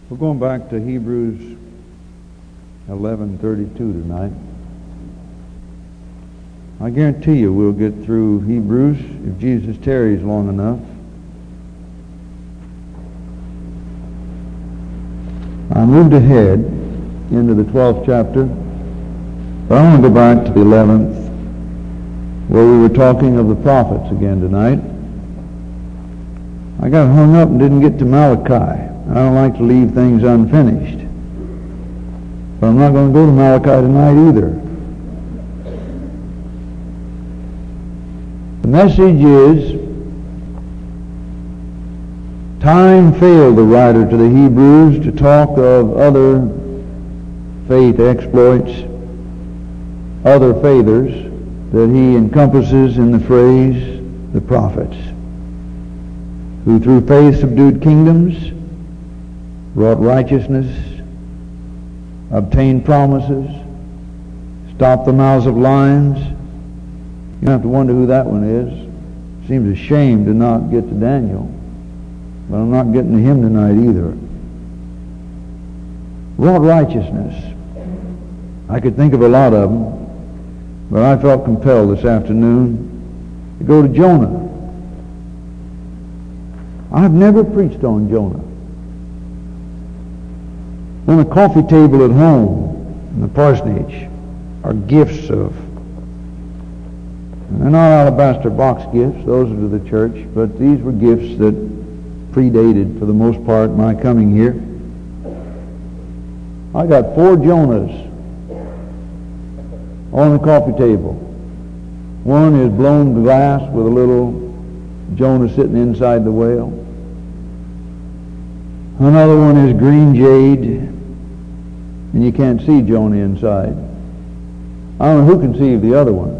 We're going back to Hebrews 11:32 tonight. I guarantee you we'll get through Hebrews if Jesus tarries long enough. I moved ahead into the 12th chapter, but I want to go back to the 11th, where we were talking of the prophets again tonight. I got hung up and didn't get to Malachi. I don't like to leave things unfinished. But I'm not going to go to Malachi tonight either. The message is, time failed the writer to the Hebrews to talk of other faith exploits, other fathers that he encompasses in the phrase, the prophets, who through faith subdued kingdoms, wrought righteousness, obtained promises, stopped the mouths of lions. You don't have to wonder who that one is. Seems a shame to not get to Daniel, but I'm not getting to him tonight either. Wrought righteousness. I could think of a lot of them, but I felt compelled this afternoon to go to Jonah. I've never preached on Jonah. On the coffee table at home in the parsonage are gifts of, they're not alabaster box gifts, those are to the church, but these were gifts that predated, for the most part, my coming here. I got 4 Jonahs on the coffee table. One is blown glass with a little Jonah sitting inside the whale. Another one is green jade, and you can't see Jonah inside. I don't know who conceived the other one.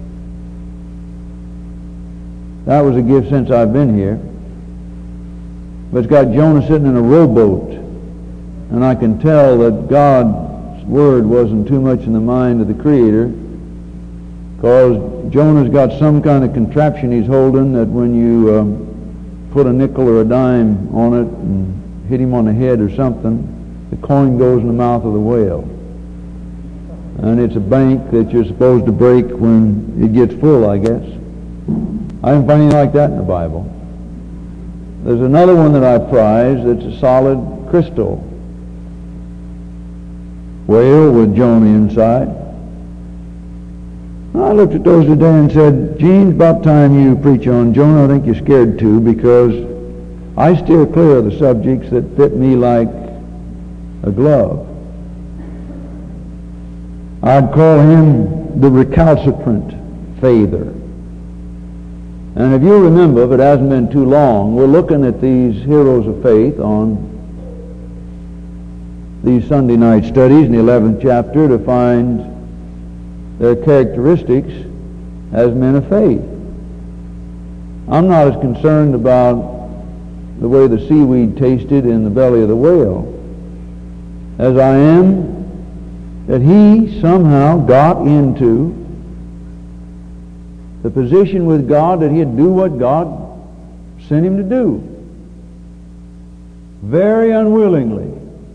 That was a gift since I've been here. But it's got Jonah sitting in a rowboat, and I can tell that God's word wasn't too much in the mind of the Creator, because Jonah's got some kind of contraption he's holding that when you put a nickel or a dime on it and hit him on the head or something, the coin goes in the mouth of the whale. And it's a bank that you're supposed to break when it gets full, I guess. I didn't find anything like that in the Bible. There's another one that I prize that's a solid crystal whale with Jonah inside. I looked at those today and said, Gene, it's about time you preach on Jonah. I think you're scared to, because I steer clear of the subjects that fit me like a glove. I'd call him the recalcitrant father. And if you remember, if it hasn't been too long, we're looking at these heroes of faith on these Sunday night studies in the 11th chapter to find their characteristics as men of faith. I'm not as concerned about the way the seaweed tasted in the belly of the whale as I am that he somehow got into the position with God that he'd do what God sent him to do. Very unwillingly.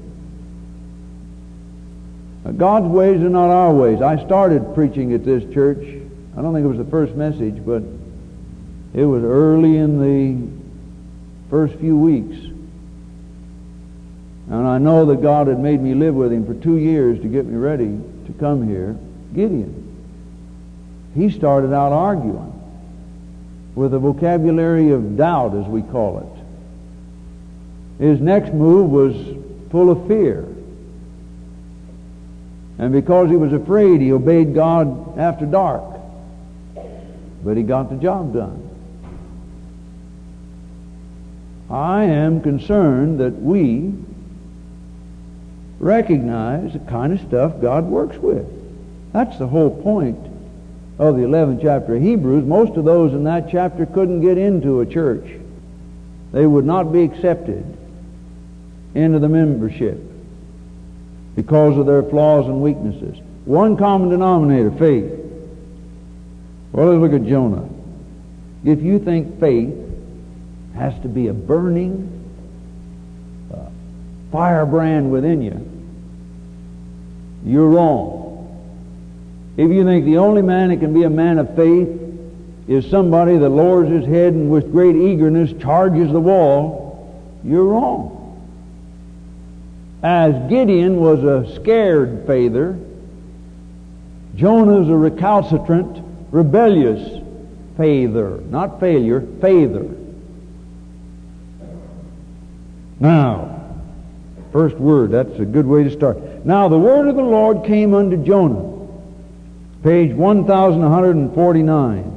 God's ways are not our ways. I started preaching at this church. I don't think it was the first message, but it was early in the first few weeks. And I know that God had made me live with him for 2 years to get me ready to come here. Gideon. He started out arguing with a vocabulary of doubt, as we call it. His next move was full of fear. And because he was afraid, he obeyed God after dark. But he got the job done. I am concerned that we recognize the kind of stuff God works with. That's the whole point of the 11th chapter of Hebrews. Most of those in that chapter couldn't get into a church. They would not be accepted into the membership because of their flaws and weaknesses. One common denominator, faith. Well, let's look at Jonah. If you think faith has to be a burning, firebrand within you, you're wrong. If you think the only man that can be a man of faith is somebody that lowers his head and with great eagerness charges the wall, you're wrong. As Gideon was a scared faither, Jonah's a recalcitrant, rebellious faither. Not failure, faither. Now, first word, that's a good way to start. Now the word of the Lord came unto Jonah. Page 1149.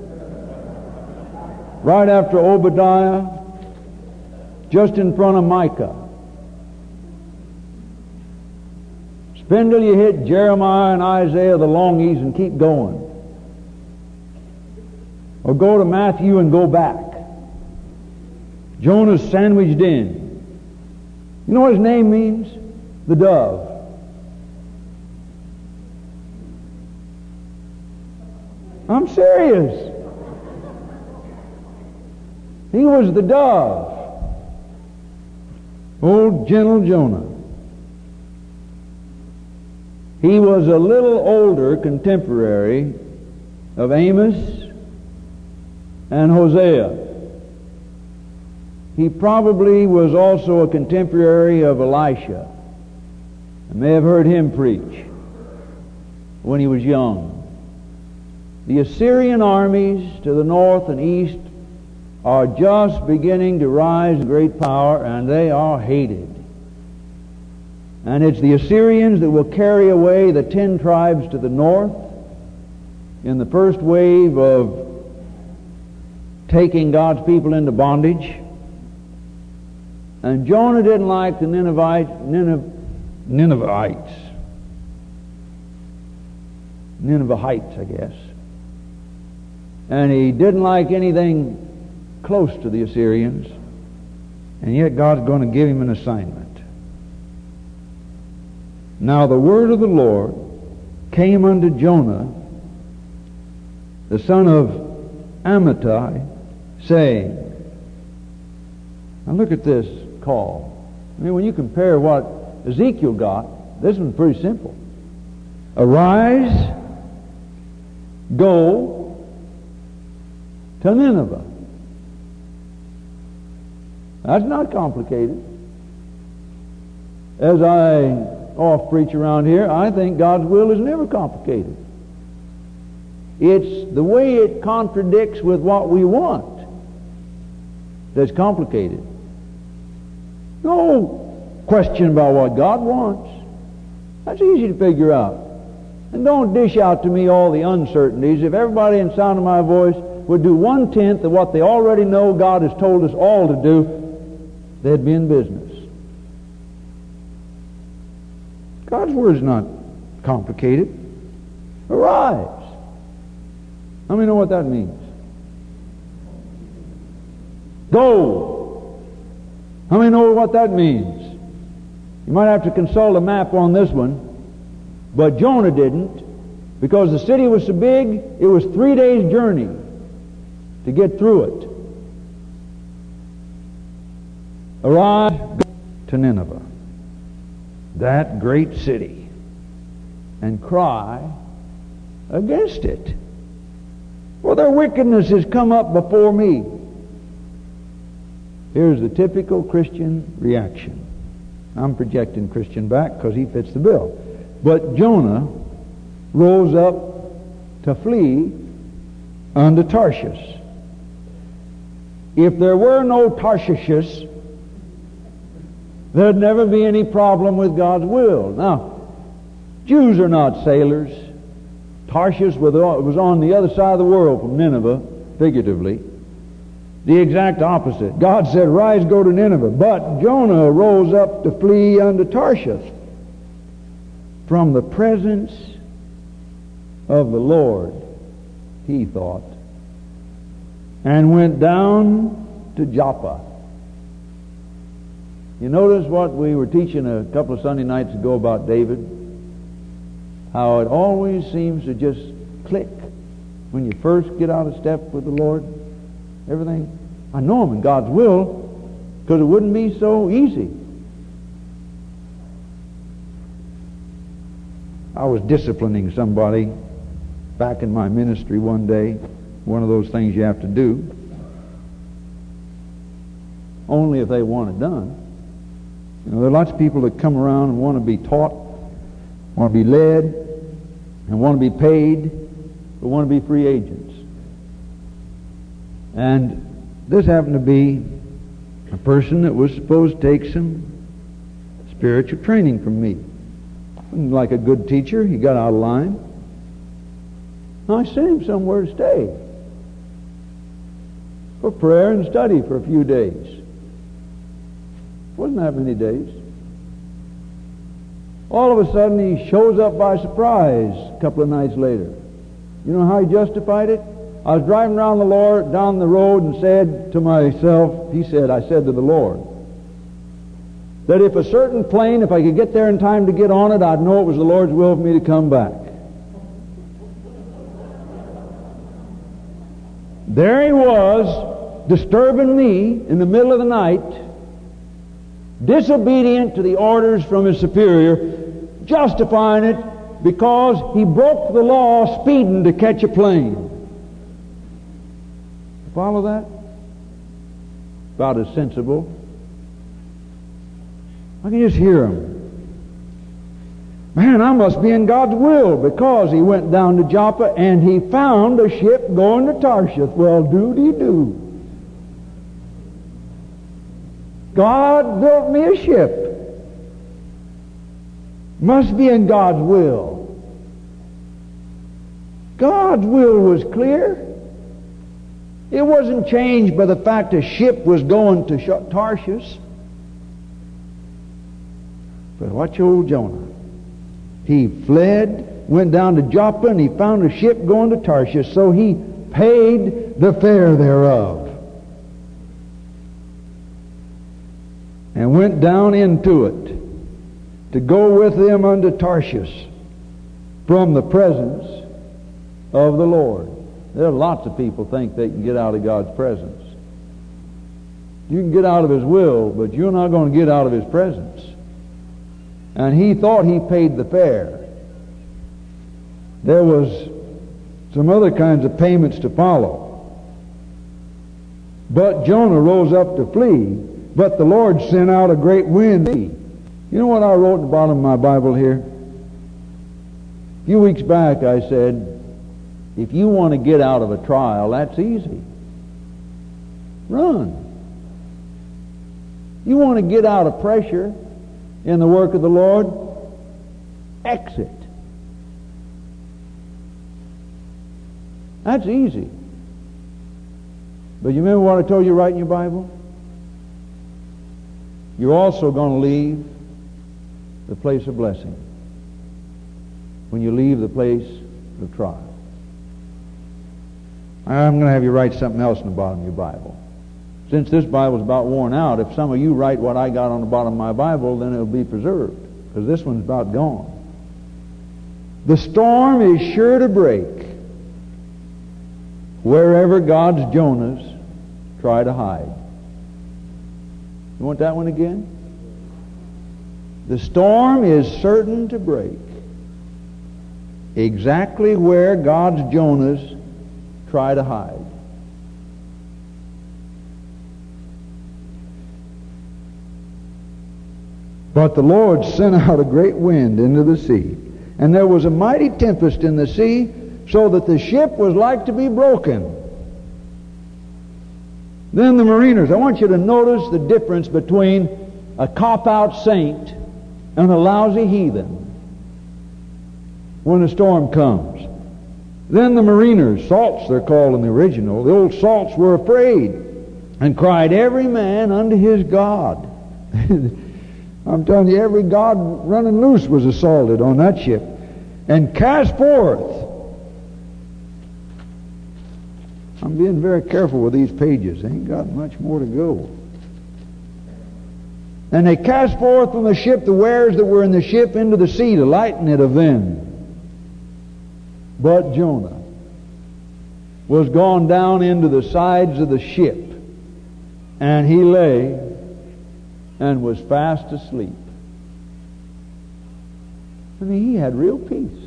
Right after Obadiah, just in front of Micah. Spin till you hit Jeremiah and Isaiah, the longies, and keep going. Or go to Matthew and go back. Jonah's sandwiched in. You know what his name means? The dove. I'm serious. He was the dove. Old gentle Jonah. He was a little older contemporary of Amos and Hosea. He probably was also a contemporary of Elisha. I may have heard him preach when he was young. The Assyrian armies to the north and east are just beginning to rise in great power, and they are hated. And it's the Assyrians that will carry away the 10 tribes to the north in the first wave of taking God's people into bondage. And Jonah didn't like the Ninevites, I guess. And he didn't like anything close to the Assyrians. And yet God's going to give him an assignment. Now the word of the Lord came unto Jonah, the son of Amittai, saying, now look at this call. I mean, when you compare what Ezekiel got, this one's pretty simple. Arise, go to Nineveh. That's not complicated. As I off-preach around here, I think God's will is never complicated. It's the way it contradicts with what we want that's complicated. No question about what God wants. That's easy to figure out. And don't dish out to me all the uncertainties. If everybody in the sound of my voice would do 1/10 of what they already know God has told us all to do, they'd be in business. God's word is not complicated. Arise. How many know what that means? Go. How many know what that means? You might have to consult a map on this one, but Jonah didn't, because the city was so big, it was 3 days' journey to get through it. Arise, go to Nineveh, that great city, and cry against it. For their wickedness has come up before me. Here's the typical Christian reaction. I'm projecting Christian back because he fits the bill. But Jonah rose up to flee unto Tarshish. If there were no Tarshishes, there'd never be any problem with God's will. Now, Jews are not sailors. Tarshish was on the other side of the world from Nineveh, figuratively. The exact opposite. God said, rise, go to Nineveh. But Jonah rose up to flee unto Tarshish from the presence of the Lord, he thought, and went down to Joppa. You notice what we were teaching a couple of Sunday nights ago about David? How it always seems to just click when you first get out of step with the Lord. Everything. I know I'm in God's will because it wouldn't be so easy. I was disciplining somebody back in my ministry one day. One of those things you have to do. Only if they want it done. You know, there are lots of people that come around and want to be taught, want to be led, and want to be paid, but want to be free agents. And this happened to be a person that was supposed to take some spiritual training from me. Like a good teacher, he got out of line. I sent him somewhere to stay for prayer and study for a few days. Wasn't that many days. All of a sudden he shows up by surprise a couple of nights later. You know how he justified it? I was driving down the road and said to myself, I said to the Lord, that if a certain plane, if I could get there in time to get on it, I'd know it was the Lord's will for me to come back. There he was, disturbing me in the middle of the night, disobedient to the orders from his superior, justifying it because he broke the law speeding to catch a plane. Follow that? About as sensible. I can just hear him. Man, I must be in God's will, because he went down to Joppa and he found a ship going to Tarshish. Well, do-de-do. God built me a ship. Must be in God's will. God's will was clear. It wasn't changed by the fact a ship was going to Tarshish. But watch old Jonah. He fled, went down to Joppa, and he found a ship going to Tarshish, so he paid the fare thereof. And went down into it to go with them unto Tarshish from the presence of the Lord. There are lots of people think they can get out of God's presence. You can get out of His will, but you're not going to get out of His presence. And he thought he paid the fare. There was some other kinds of payments to follow. But Jonah rose up to flee, but the Lord sent out a great wind. You know what I wrote at the bottom of my Bible here? A few weeks back I said, if you want to get out of a trial, that's easy. Run. You want to get out of pressure in the work of the Lord, exit. That's easy. But you remember what I told you right in your Bible? You're also going to leave the place of blessing when you leave the place of trial. I'm going to have you write something else in the bottom of your Bible. Since this Bible's about worn out, if some of you write what I got on the bottom of my Bible, then it'll be preserved, because this one's about gone. The storm is sure to break wherever God's Jonahs try to hide. You want that one again? The storm is certain to break exactly where God's Jonahs try to hide. But the Lord sent out a great wind into the sea, and there was a mighty tempest in the sea, so that the ship was like to be broken. Then the mariners, I want you to notice the difference between a cop-out saint and a lousy heathen when a storm comes. Then the mariners, salts they're called in the original, the old salts were afraid and cried every man unto his God. I'm telling you, every god running loose was assaulted on that ship and cast forth. I'm being very careful with these pages. They ain't got much more to go. And they cast forth from the ship the wares that were in the ship into the sea to lighten it of them. But Jonah was gone down into the sides of the ship, and he lay and was fast asleep. I mean, he had real peace.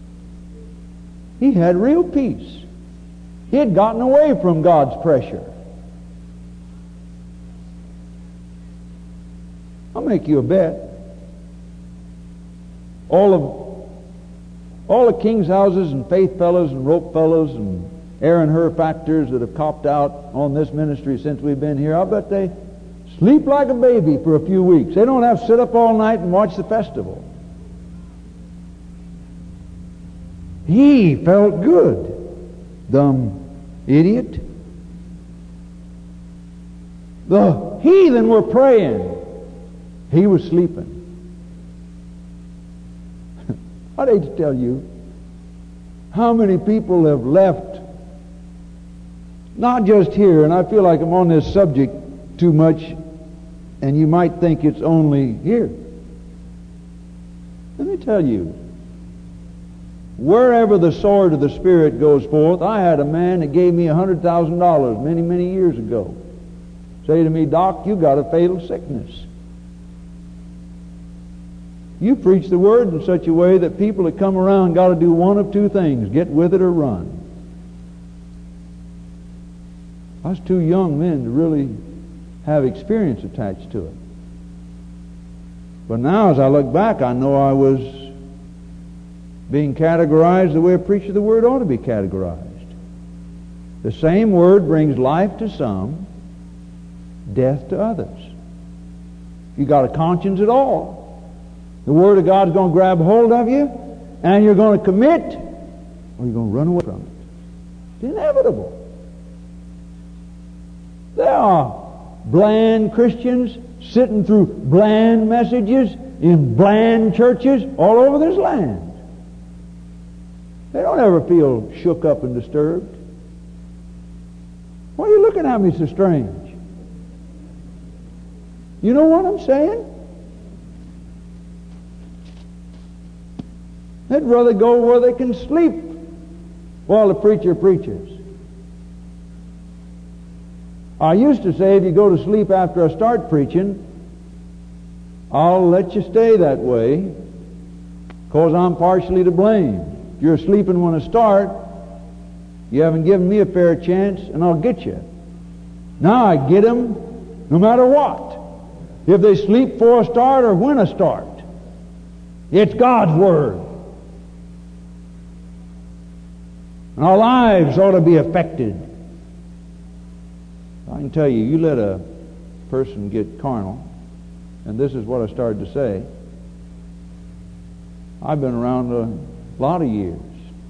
He had real peace. He had gotten away from God's pressure. I'll make you a bet. All the King's Houses and Faith Fellows and Rope Fellows and Aaron Hur factors that have copped out on this ministry since we've been here, I'll bet they sleep like a baby for a few weeks. They don't have to sit up all night and watch the festival. He felt good. Dumb idiot. The heathen were praying. He was sleeping. I'd hate to tell you how many people have left, not just here, and I feel like I'm on this subject too much, and you might think it's only here. Let me tell you, wherever the sword of the Spirit goes forth, I had a man that gave me $100,000 many, many years ago say to me, "Doc, you got a fatal sickness. You preach the Word in such a way that people that come around got to do one of two things, get with it or run." I was too young then to really have experience attached to it. But now as I look back, I know I was being categorized the way a preacher of the Word ought to be categorized. The same Word brings life to some, death to others. If you got a conscience at all, the Word of God's going to grab hold of you, and you're going to commit, or you're going to run away from it. It's inevitable. There are bland Christians sitting through bland messages in bland churches all over this land. They don't ever feel shook up and disturbed. Why are you looking at me so strange? You know what I'm saying? They'd rather go where they can sleep while the preacher preaches. I used to say, if you go to sleep after I start preaching, I'll let you stay that way because I'm partially to blame. If you're sleeping when I start, you haven't given me a fair chance, and I'll get you. Now I get them no matter what. If they sleep before I start or when I start. It's God's Word. And our lives ought to be affected. I can tell you, you let a person get carnal, and this is what I started to say. I've been around a lot of years.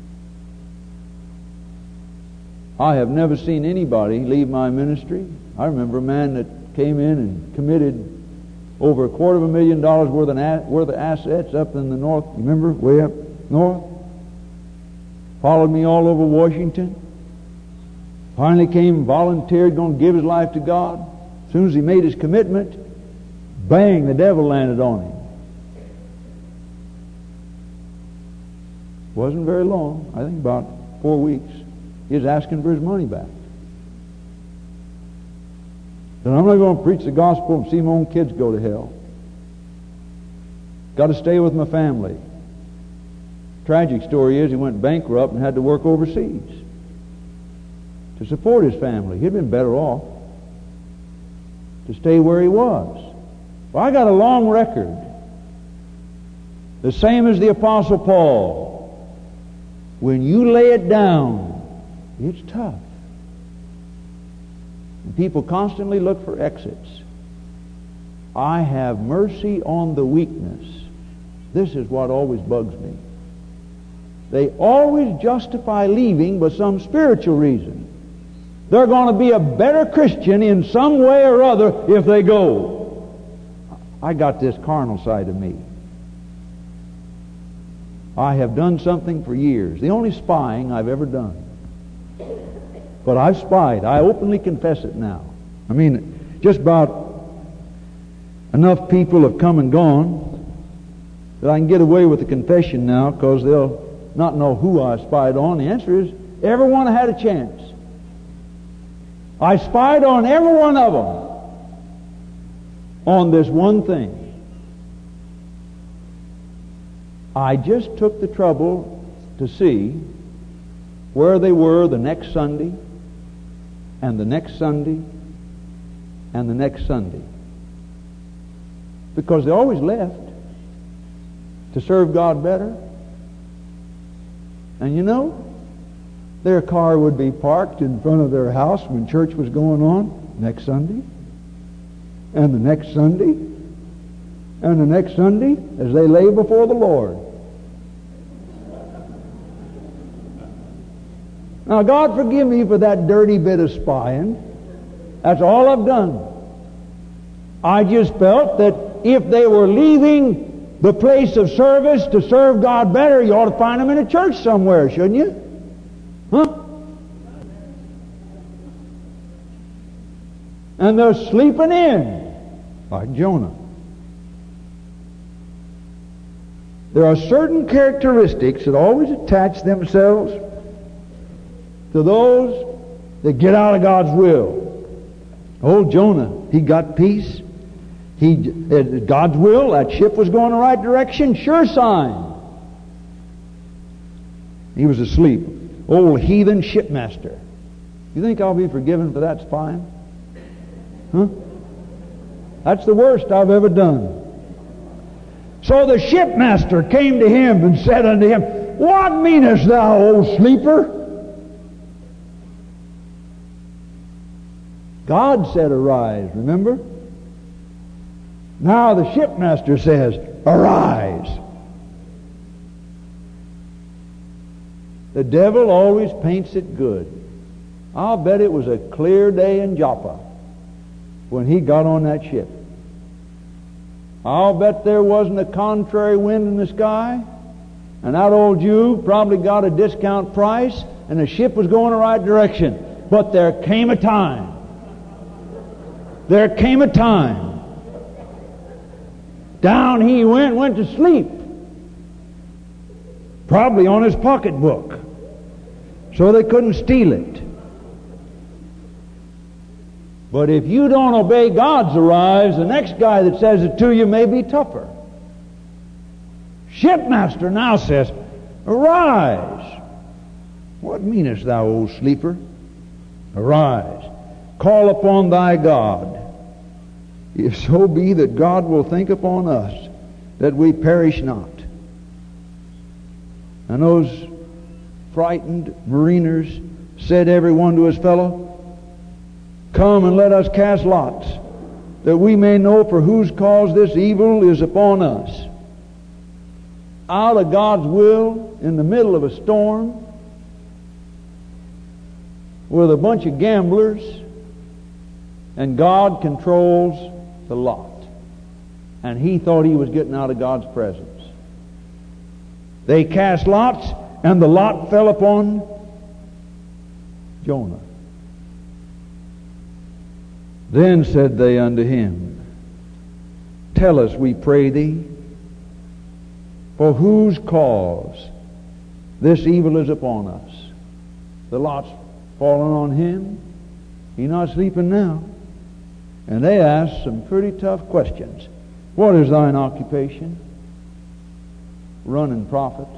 I have never seen anybody leave my ministry. I remember a man that came in and committed over $250,000 worth of assets up in the north. You remember? Way up north. Followed me all over Washington. Finally came, volunteered, going to give his life to God. As soon as he made his commitment, bang, the devil landed on him. Wasn't very long. I think about 4 weeks. He was asking for his money back. Said, I'm not going to preach the gospel and see my own kids go to hell. Got to stay with my family. Tragic story is he went bankrupt and had to work overseas to support his family. He'd been better off to stay where he was. Well, I got a long record. The same as the Apostle Paul. When you lay it down, it's tough. And people constantly look for exits. I have mercy on the weakness. This is what always bugs me. They always justify leaving by some spiritual reason. They're going to be a better Christian in some way or other if they go. I got this carnal side of me. I have done something for years. The only spying I've ever done. But I've spied. I openly confess it now. I mean, just about enough people have come and gone that I can get away with the confession now because they'll not know who I spied on. The answer is, everyone had a chance. I spied on every one of them on this one thing. I just took the trouble to see where they were the next Sunday, and the next Sunday, and the next Sunday. Because they always left to serve God better. And you know, their car would be parked in front of their house when church was going on next Sunday, and the next Sunday, and the next Sunday as they lay before the Lord. Now, God forgive me for that dirty bit of spying. That's all I've done. I just felt that if they were leaving the place of service to serve God better, you ought to find them in a church somewhere, shouldn't you? Huh? And they're sleeping in, like Jonah. There are certain characteristics that always attach themselves to those that get out of God's will. Old Jonah, he got peace. God's will, that ship was going the right direction, sure sign. He was asleep. Old heathen shipmaster. You think I'll be forgiven for that spying? Huh? That's the worst I've ever done. So the shipmaster came to him and said unto him, What meanest thou, O sleeper? God said, Arise, remember? Now the shipmaster says, Arise. The devil always paints it good. I'll bet it was a clear day in Joppa when he got on that ship. I'll bet there wasn't a contrary wind in the sky, and that old Jew probably got a discount price, and the ship was going the right direction. But there came a time. There came a time. Down he went to sleep. Probably on his pocketbook, so they couldn't steal it. But if you don't obey God's arise, the next guy that says it to you may be tougher. Shipmaster now says, Arise. What meanest thou, O sleeper? Arise. Call upon thy God. If so be that God will think upon us, that we perish not. And those frightened mariners said every one to his fellow, Come and let us cast lots, that we may know for whose cause this evil is upon us. Out of God's will, in the middle of a storm, with a bunch of gamblers, and God controls the lot. And he thought he was getting out of God's presence. They cast lots, and the lot fell upon Jonah. Then said they unto him, Tell us, we pray thee, for whose cause this evil is upon us. The lot's fallen on him. He's not sleeping now. And they asked some pretty tough questions. What is thine occupation? Running prophet.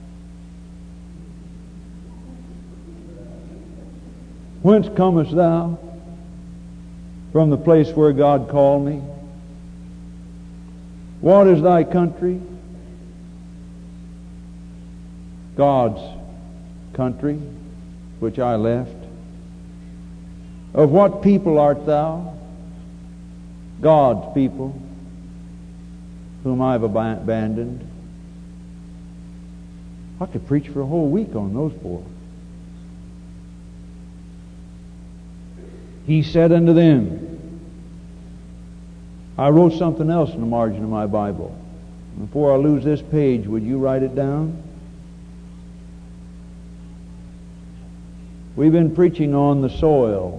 Whence comest thou? From the place where God called me. What is thy country? God's country, which I left. Of what people art thou? God's people, whom I've abandoned. I could preach for a whole week on those four. He said unto them, I wrote something else in the margin of my Bible. Before I lose this page, would you write it down? We've been preaching on the soil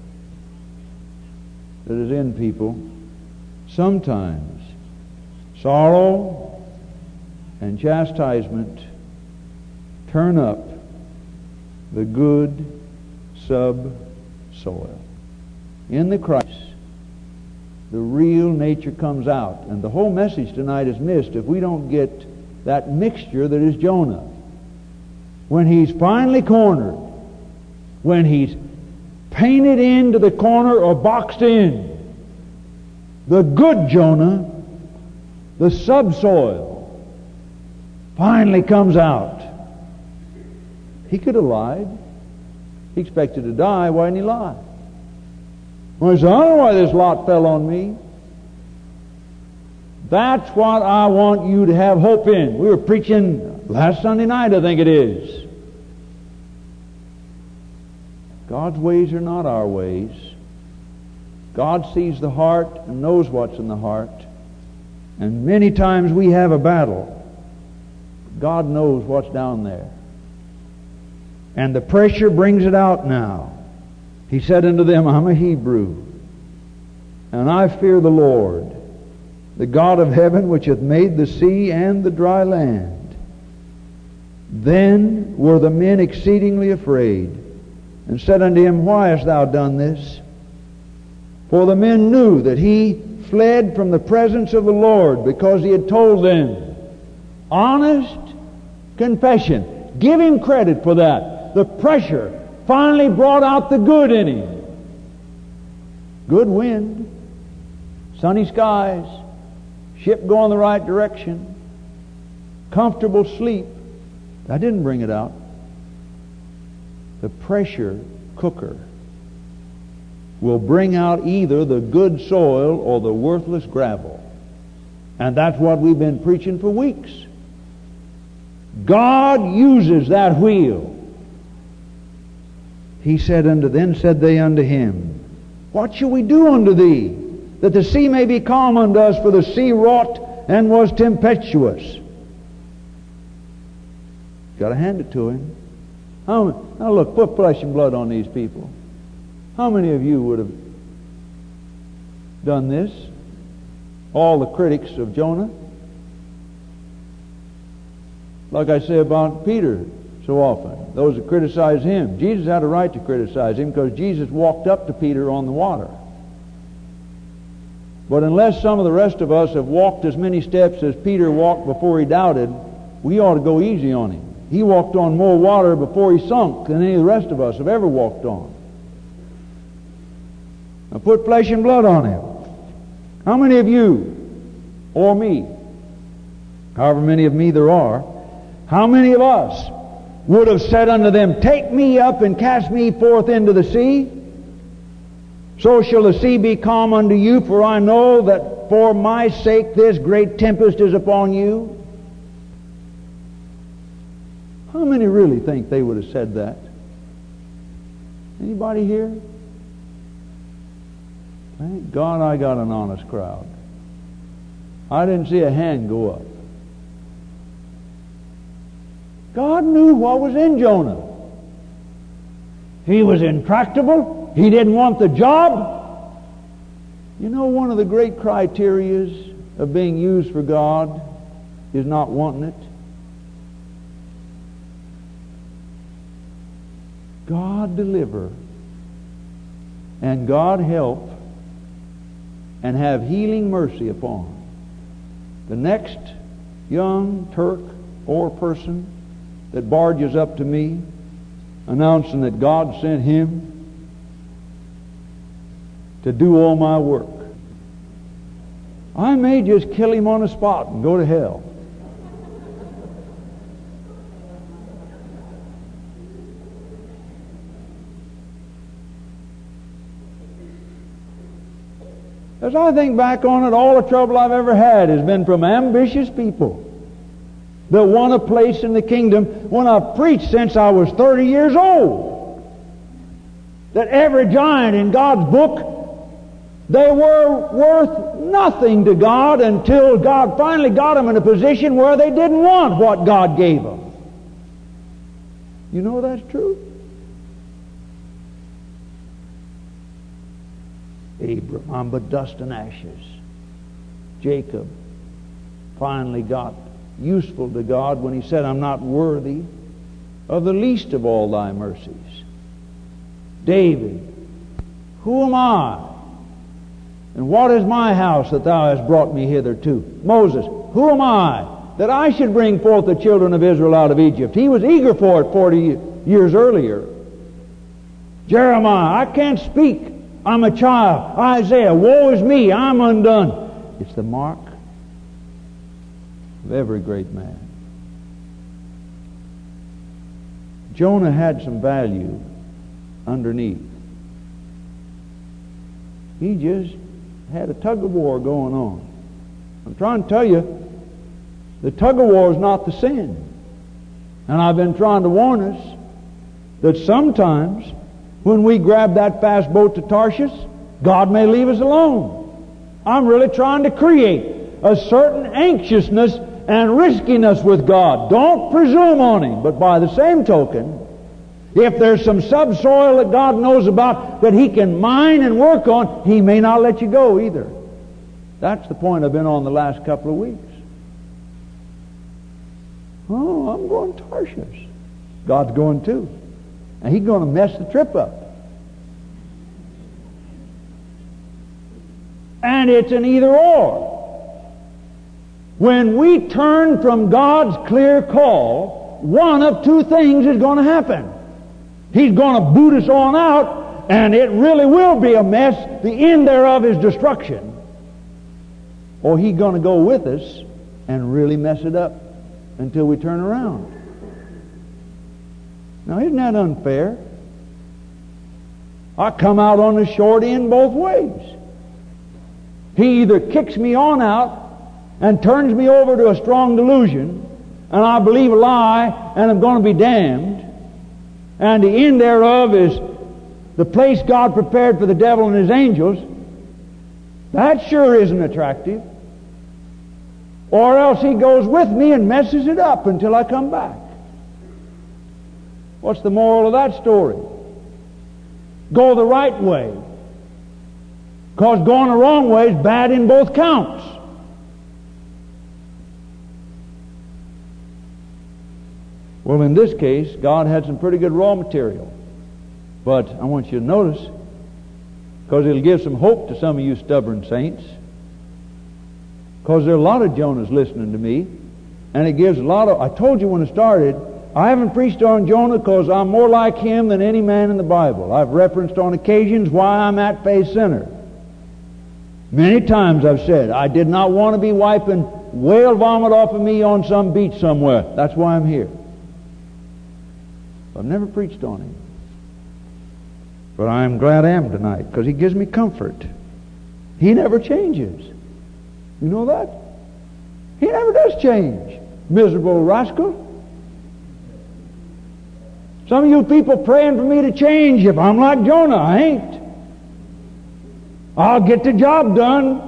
that is in people. Sometimes sorrow and chastisement turn up the good subsoil. In the Christ, the real nature comes out. And the whole message tonight is missed if we don't get that mixture that is Jonah. When he's finally cornered, when he's painted into the corner or boxed in, the good Jonah, the subsoil, finally comes out. He could have lied. He expected to die. Why didn't he lie? Well, he said, I don't know why this lot fell on me. That's what I want you to have hope in. We were preaching last Sunday night, I think it is. God's ways are not our ways. God sees the heart and knows what's in the heart. And many times we have a battle. God knows what's down there. And the pressure brings it out now. He said unto them, I'm a Hebrew, and I fear the Lord, the God of heaven, which hath made the sea and the dry land. Then were the men exceedingly afraid, and said unto him, Why hast thou done this? For the men knew that he fled from the presence of the Lord, because he had told them. Honest confession. Give him credit for that. The pressure finally brought out the good in him. Good wind, sunny skies, ship going the right direction, comfortable sleep. That didn't bring it out. The pressure cooker will bring out either the good soil or the worthless gravel. And that's what we've been preaching for weeks. God uses that wheel. He said unto them, said they unto him, What shall we do unto thee, that the sea may be calm unto us? For the sea wrought and was tempestuous. Got to hand it to him. Now look, put flesh and blood on these people. How many of you would have done this? All the critics of Jonah. Like I say about Peter so often, those that criticize him. Jesus had a right to criticize him because Jesus walked up to Peter on the water. But unless some of the rest of us have walked as many steps as Peter walked before he doubted, we ought to go easy on him. He walked on more water before he sunk than any of the rest of us have ever walked on. Now put flesh and blood on him. How many of you, or me, however many of me there are, how many of us would have said unto them, Take me up and cast me forth into the sea? So shall the sea be calm unto you, for I know that for my sake this great tempest is upon you. How many really think they would have said that? Anybody here? Thank God I got an honest crowd. I didn't see a hand go up. God knew what was in Jonah. He was intractable. He didn't want the job. You know, one of the great criterias of being used for God is not wanting it. God deliver and God help and have healing mercy upon the next young Turk or person that barges up to me announcing that God sent him to do all my work. I may just kill him on the spot and go to hell. As I think back on it, all the trouble I've ever had has been from ambitious people that want a place in the kingdom when I've preached since I was 30 years old. That every giant in God's book, they were worth nothing to God until God finally got them in a position where they didn't want what God gave them. You know that's true? Abram, I'm but dust and ashes. Jacob finally got useful to God when he said, I'm not worthy of the least of all thy mercies. David, who am I? And what is my house that thou hast brought me hitherto? Moses, who am I that I should bring forth the children of Israel out of Egypt. He was eager for it 40 years earlier. Jeremiah, I can't speak. I'm a child. Isaiah, woe is me. I'm undone. It's the mark of every great man. Jonah had some value underneath. He just had a tug of war going on. I'm trying to tell you, the tug of war is not the sin. And I've been trying to warn us that sometimes when we grab that fast boat to Tarshish, God may leave us alone. I'm really trying to create a certain anxiousness and riskiness with God. Don't presume on Him. But by the same token, if there's some subsoil that God knows about that He can mine and work on, He may not let you go either. That's the point I've been on the last couple of weeks. Oh, I'm going to Tarshish. God's going too. And He's going to mess the trip up. And it's an either or. When we turn from God's clear call, one of two things is going to happen. He's going to boot us on out, and it really will be a mess. The end thereof is destruction. Or He's going to go with us and really mess it up until we turn around. Now, isn't that unfair? I come out on the short end both ways. He either kicks me on out and turns me over to a strong delusion, and I believe a lie, and I'm going to be damned. And the end thereof is the place God prepared for the devil and his angels. That sure isn't attractive. Or else He goes with me and messes it up until I come back. What's the moral of that story? Go the right way. Because going the wrong way is bad in both counts. Well, in this case, God had some pretty good raw material. But I want you to notice, because it'll give some hope to some of you stubborn saints, because there are a lot of Jonahs listening to me, and it gives a lot of... I told you when I started, I haven't preached on Jonah because I'm more like him than any man in the Bible. I've referenced on occasions why I'm at Faith Center. Many times I've said, I did not want to be wiping whale vomit off of me on some beach somewhere. That's why I'm here. I've never preached on him. But I'm glad I am tonight, because he gives me comfort. He never changes. You know that? He never does change. Miserable rascal. Some of you people praying for me to change. If I'm like Jonah, I ain't. I'll get the job done.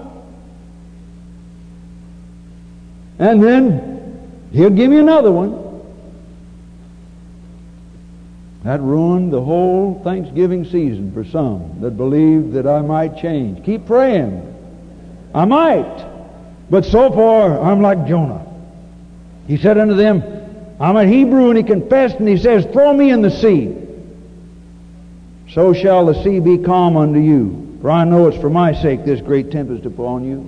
And then He'll give me another one. That ruined the whole Thanksgiving season for some that believed that I might change. Keep praying. I might. But so far, I'm like Jonah. He said unto them, I'm a Hebrew, and he confessed, and he says, throw me in the sea. So shall the sea be calm unto you. For I know it's for my sake this great tempest upon you.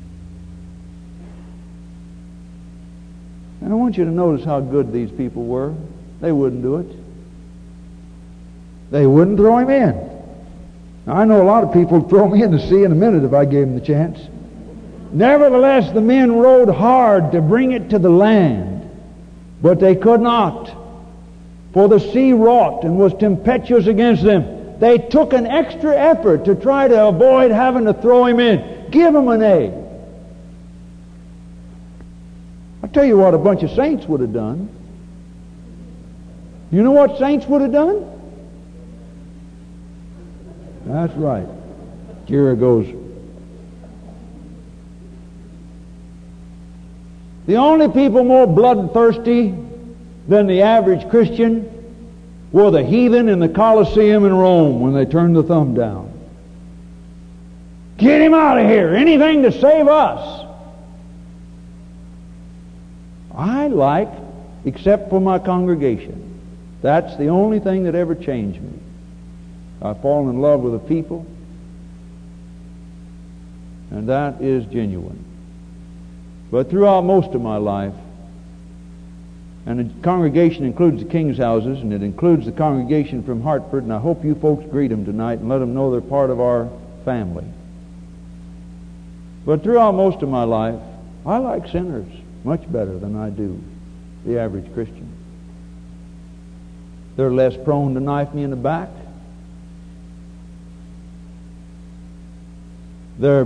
And I want you to notice how good these people were. They wouldn't do it. They wouldn't throw him in. Now, I know a lot of people would throw me in the sea in a minute if I gave them the chance. Nevertheless, the men rowed hard to bring it to the land, but they could not. For the sea wrought and was tempestuous against them. They took an extra effort to try to avoid having to throw him in. Give him an A. I'll tell you what a bunch of saints would have done. You know what saints would have done? That's right. Here it goes. The only people more bloodthirsty than the average Christian were the heathen in the Colosseum in Rome when they turned the thumb down. Get him out of here! Anything to save us! I like, except for my congregation. That's the only thing that ever changed me. I've fallen in love with the people, and that is genuine. But throughout most of my life, And the congregation includes the King's Houses, and it includes the congregation from Hartford, and I hope you folks greet them tonight and let them know they're part of our family. But throughout most of my life, I like sinners much better than I do the average Christian. They're less prone to knife me in the back. They're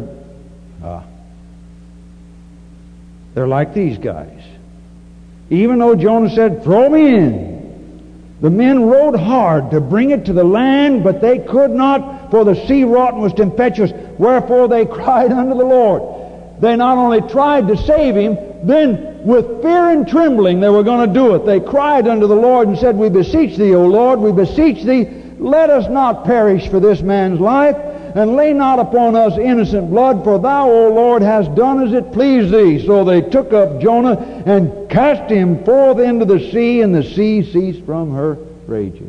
like these guys. Even though Jonah said, "Throw me in," the men rowed hard to bring it to the land, but they could not, for the sea wrought and was tempestuous. Wherefore they cried unto the Lord. They not only tried to save him, then with fear and trembling they were going to do it. They cried unto the Lord and said, "We beseech thee, O Lord, we beseech thee, let us not perish for this man's life, and lay not upon us innocent blood, for thou, O Lord, hast done as it pleased thee." So they took up Jonah and cast him forth into the sea, and the sea ceased from her raging.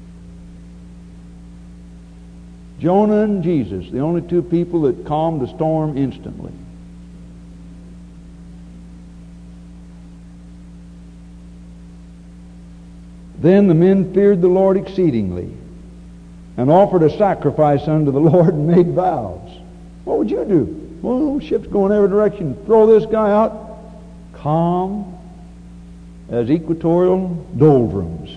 Jonah and Jesus, the only two people that calmed the storm instantly. Then the men feared the Lord exceedingly, and offered a sacrifice unto the Lord, and made vows. What would you do? Well, the ship's going every direction. Throw this guy out. Calm as equatorial doldrums.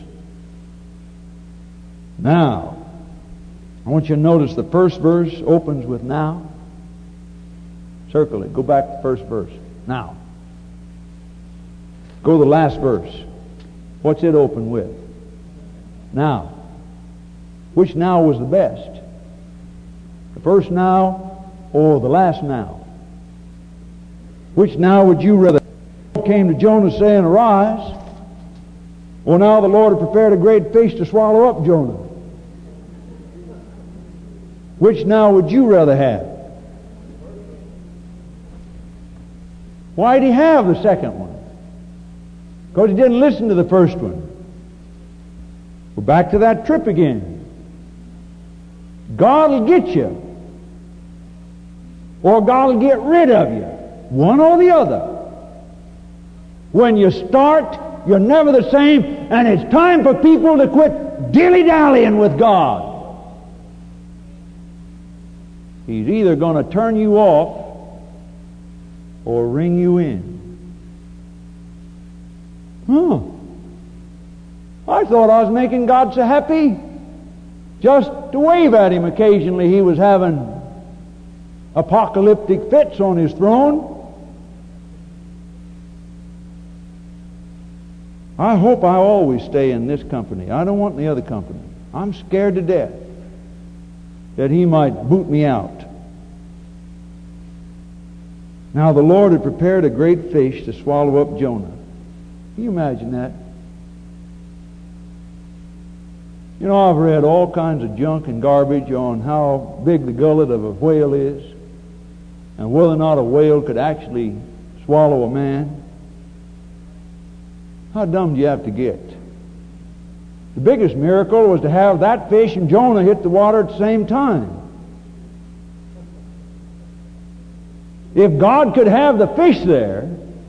Now, I want you to notice the first verse opens with now. Circle it. Go back to the first verse. Now. Go to the last verse. What's it open with? Now. Which now was the best? The first now or the last now? Which now would you rather? Came to Jonah saying, "Arise." Well, now the Lord had prepared a great fish to swallow up Jonah. Which now would you rather have? Why did he have the second one? Because he didn't listen to the first one. We're back to that trip again. God will get you, or God will get rid of you. One or the other. When you start, you're never the same, and it's time for people to quit dilly-dallying with God. He's either going to turn you off or ring you in. I thought I was making God so happy. Just to wave at him occasionally, he was having apocalyptic fits on his throne. I hope I always stay in this company. I don't want any other company. I'm scared to death that he might boot me out. Now the Lord had prepared a great fish to swallow up Jonah. Can you imagine that? You know, I've read all kinds of junk and garbage on how big the gullet of a whale is, and whether or not a whale could actually swallow a man. How dumb do you have to get? The biggest miracle was to have that fish and Jonah hit the water at the same time. If God could have the fish there,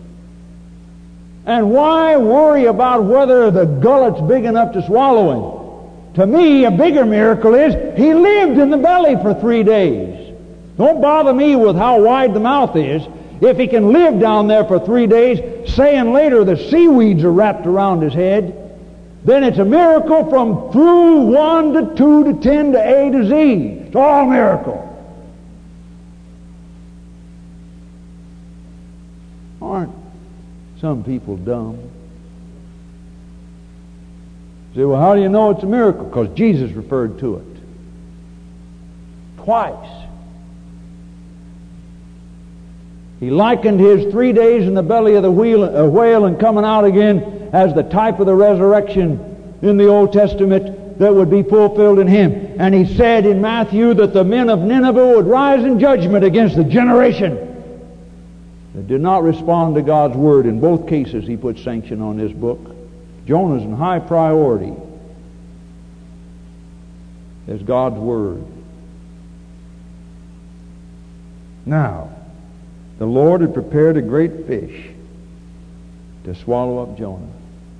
and why worry about whether the gullet's big enough to swallow him? To me, a bigger miracle is he lived in the belly for 3 days. Don't bother me with how wide the mouth is. If he can live down there for 3 days, saying later the seaweeds are wrapped around his head, then it's a miracle from through 1 to 2 to 10 to A to Z. It's all a miracle. Aren't some people dumb? You say, well, how do you know it's a miracle? Because Jesus referred to it. Twice. He likened his 3 days in the belly of the whale and coming out again as the type of the resurrection in the Old Testament that would be fulfilled in him. And he said in Matthew that the men of Nineveh would rise in judgment against the generation that did not respond to God's word. In both cases, he put sanction on this book. Jonah's in high priority as God's word. Now, the Lord had prepared a great fish to swallow up Jonah.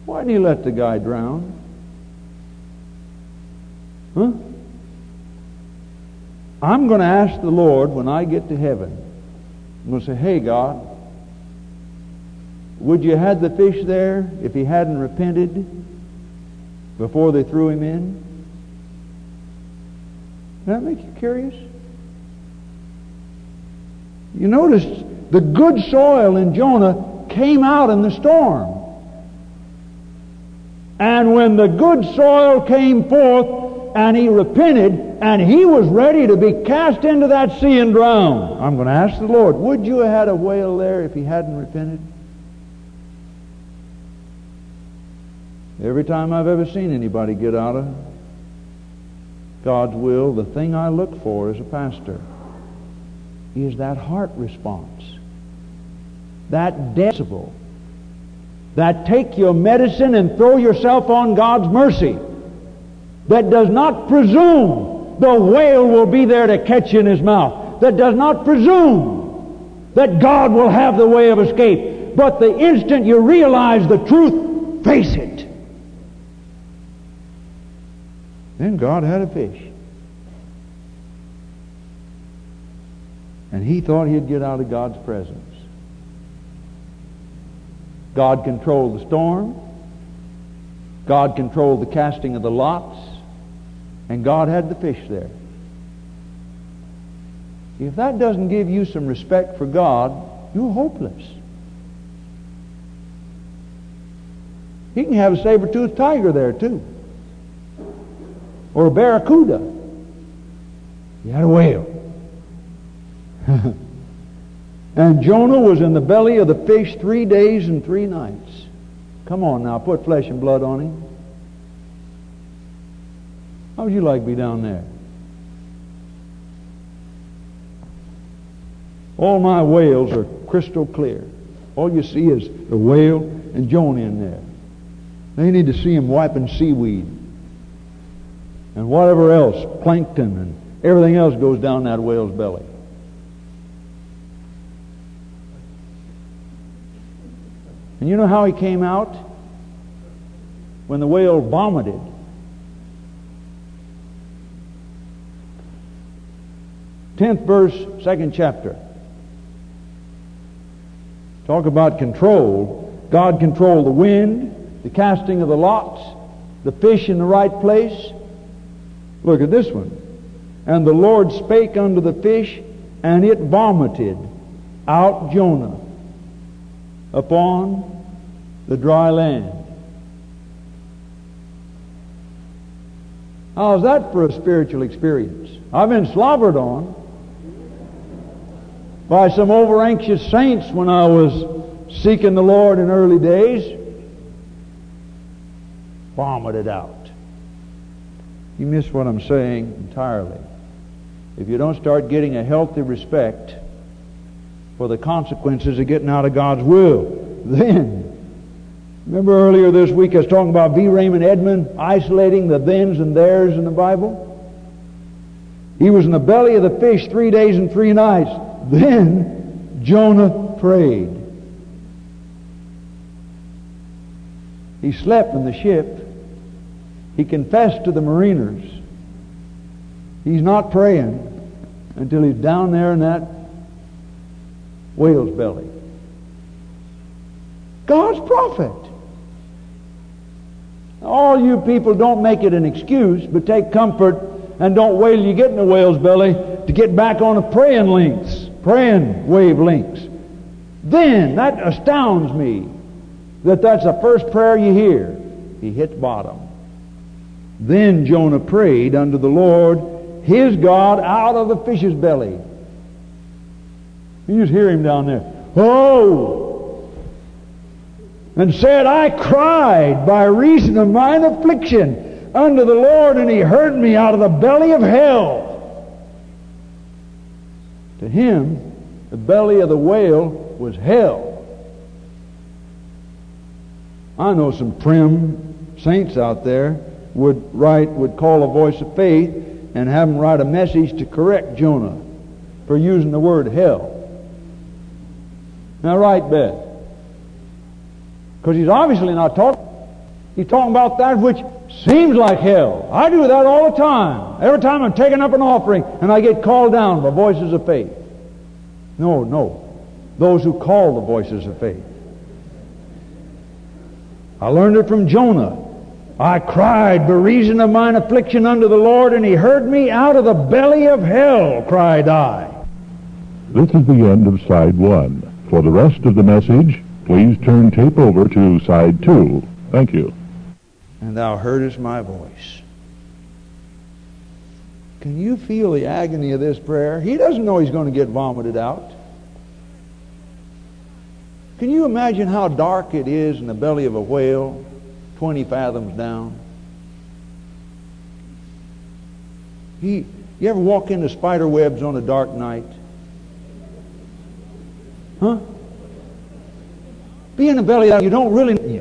Why didn't he let the guy drown? Huh? I'm going to ask the Lord when I get to heaven. I'm going to say, hey, God, would you have had the fish there if he hadn't repented before they threw him in? Does that make you curious? You notice the good soil in Jonah came out in the storm. And when the good soil came forth and he repented and he was ready to be cast into that sea and drown, I'm going to ask the Lord, would you have had a whale there if he hadn't repented? Every time I've ever seen anybody get out of God's will, the thing I look for as a pastor is that heart response, that decibel, that take your medicine and throw yourself on God's mercy, that does not presume the whale will be there to catch you in his mouth, that does not presume that God will have the way of escape, but the instant you realize the truth, face it. Then God had a fish. And he thought he'd get out of God's presence. God controlled the storm. God controlled the casting of the lots. And God had the fish there. If that doesn't give you some respect for God, you're hopeless. He can have a saber-toothed tiger there too. Or a barracuda. He had a whale. And Jonah was in the belly of the fish 3 days and 3 nights. Come on now, put flesh and blood on him. How would you like to be down there? All my whales are crystal clear. All you see is the whale and Jonah in there. They need to see him wiping seaweed and whatever else, plankton and everything else goes down that whale's belly. And you know how he came out? When the whale vomited. Tenth verse, 2nd chapter. Talk about control. God controlled the wind, the casting of the lots, the fish in the right place. Look at this one. And the Lord spake unto the fish, and it vomited out Jonah upon the dry land. How's that for a spiritual experience? I've been slobbered on by some over-anxious saints when I was seeking the Lord in early days. Vomited out. You miss what I'm saying entirely. If you don't start getting a healthy respect for the consequences of getting out of God's will, then, remember earlier this week I was talking about V. Raymond Edmond isolating the thens and theirs in the Bible? He was in the belly of the fish 3 days and 3 nights. Then Jonah prayed. He slept in the ship. He confessed to the mariners. He's not praying until he's down there in that whale's belly. God's prophet. All you people don't make it an excuse, but take comfort and don't wait till you get in the whale's belly to get back on the praying wavelengths. Then, that astounds me that that's the first prayer you hear. He hits bottom. Then Jonah prayed unto the Lord his God out of the fish's belly. You just hear him down there. Oh! And said, I cried by reason of mine affliction unto the Lord, and he heard me out of the belly of hell. To him, the belly of the whale was hell. I know some prim saints out there would call a voice of faith and have them write a message to correct Jonah for using the word hell. Now write, Beth. Because he's obviously not talking. He's talking about that which seems like hell. I do that all the time. Every time I'm taking up an offering and I get called down by voices of faith. No. Those who call the voices of faith. I learned it from Jonah. I cried by reason of mine affliction unto the Lord, and He heard me out of the belly of hell, cried I. This is the end of side 1. For the rest of the message, please turn tape over to side 2. Thank you. And thou heardest my voice. Can you feel the agony of this prayer? He doesn't know he's going to get vomited out. Can you imagine how dark it is in the belly of a whale, 20 fathoms down? You ever walk into spider webs on a dark night? Huh? Be in the belly of that, you don't really...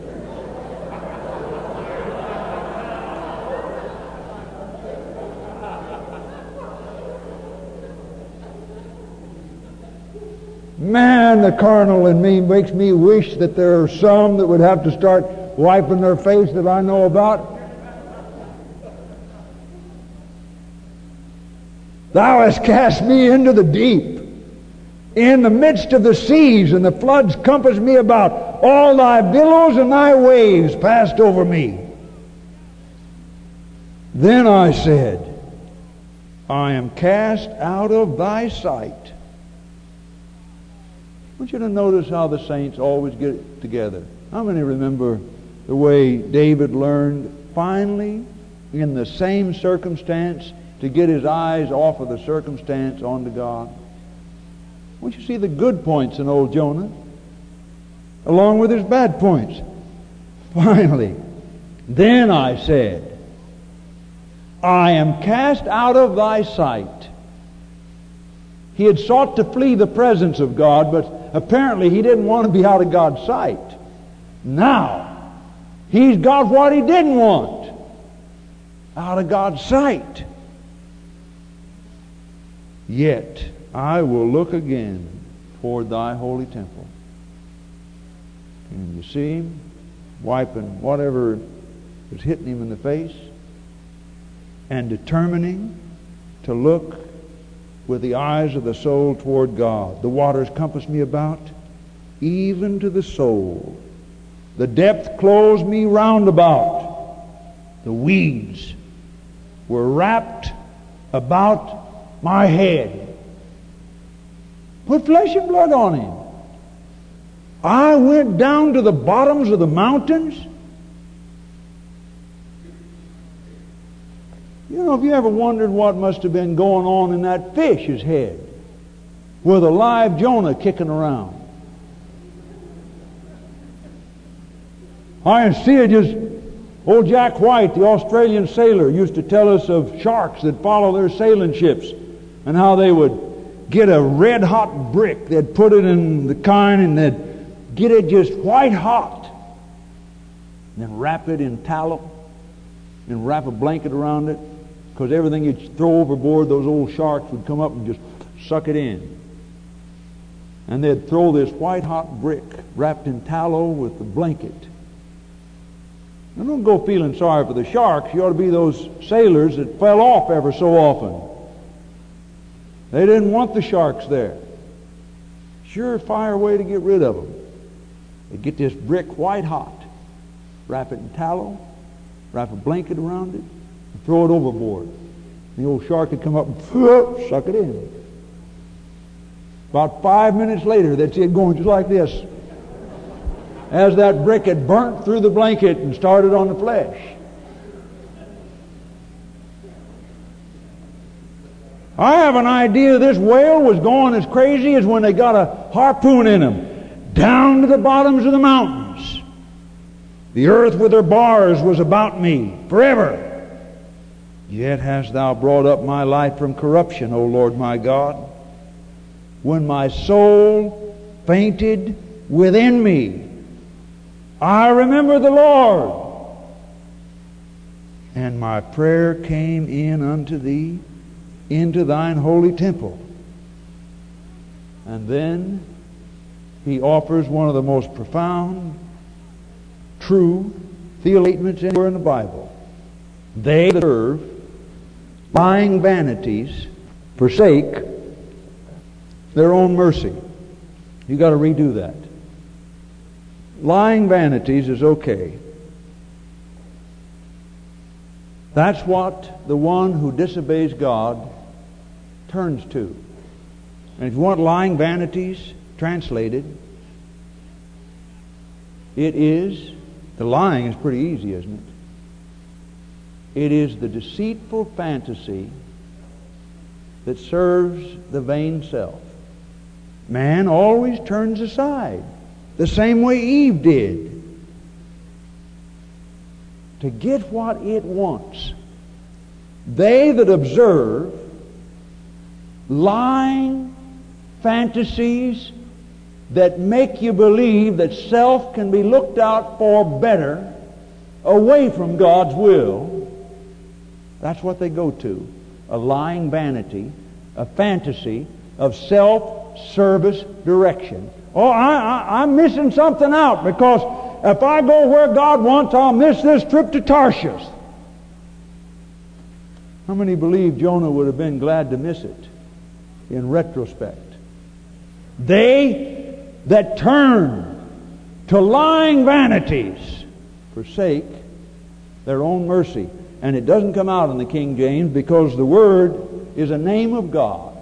Man, the carnal in me makes me wish that there are some that would have to start wiping their face that I know about. Thou hast cast me into the deep, in the midst of the seas, and the floods compassed me about. All thy billows and thy waves passed over me. Then I said, I am cast out of thy sight. I want you to notice how the saints always get together. How many remember the way David learned finally in the same circumstance to get his eyes off of the circumstance onto God? Won't you see the good points in old Jonah along with his bad points? Finally, then I said, I am cast out of thy sight. He had sought to flee the presence of God, but apparently he didn't want to be out of God's sight. Now, he's got what he didn't want, out of God's sight. Yet I will look again toward thy holy temple. And you see him wiping whatever was hitting him in the face and determining to look with the eyes of the soul toward God. The waters compassed me about, even to the soul. The depth closed me round about. The weeds were wrapped about my head. Put flesh and blood on him. I went down to the bottoms of the mountains. You know, have you ever wondered what must have been going on in that fish's head with a live Jonah kicking around? I see it just... Old Jack White, the Australian sailor, used to tell us of sharks that follow their sailing ships and how they would get a red-hot brick. They'd put it in the kind and they'd get it just white-hot and then wrap it in tallow and wrap a blanket around it, because everything you'd throw overboard, those old sharks would come up and just suck it in. And they'd throw this white-hot brick wrapped in tallow with the blanket. Now, don't go feeling sorry for the sharks. You ought to be those sailors that fell off ever so often. They didn't want the sharks there. Surefire way to get rid of them. They get this brick white-hot, wrap it in tallow, wrap a blanket around it, and throw it overboard. The old shark would come up and suck it in. About 5 minutes later, they'd see it going just like this, as that brick had burnt through the blanket and started on the flesh. I have an idea this whale was going as crazy as when they got a harpoon in him, down to the bottoms of the mountains. The earth with her bars was about me forever. Yet hast thou brought up my life from corruption, O Lord my God. When my soul fainted within me, I remember the Lord, and my prayer came in unto thee into thine holy temple. And then he offers one of the most profound, true, theologians anywhere in the Bible. They that serve lying vanities forsake their own mercy. You've got to redo that. Lying vanities is okay. That's what the one who disobeys God turns to. And if you want lying vanities translated, it is, the lying is pretty easy, isn't it? It is the deceitful fantasy that serves the vain self. Man always turns aside, the same way Eve did, to get what it wants. They that observe lying fantasies that make you believe that self can be looked out for better away from God's will, that's what they go to. A lying vanity, a fantasy of self-service direction. Oh, I'm missing something out because if I go where God wants, I'll miss this trip to Tarshish. How many believe Jonah would have been glad to miss it in retrospect? They that turn to lying vanities forsake their own mercy. And it doesn't come out in the King James because the word is a name of God.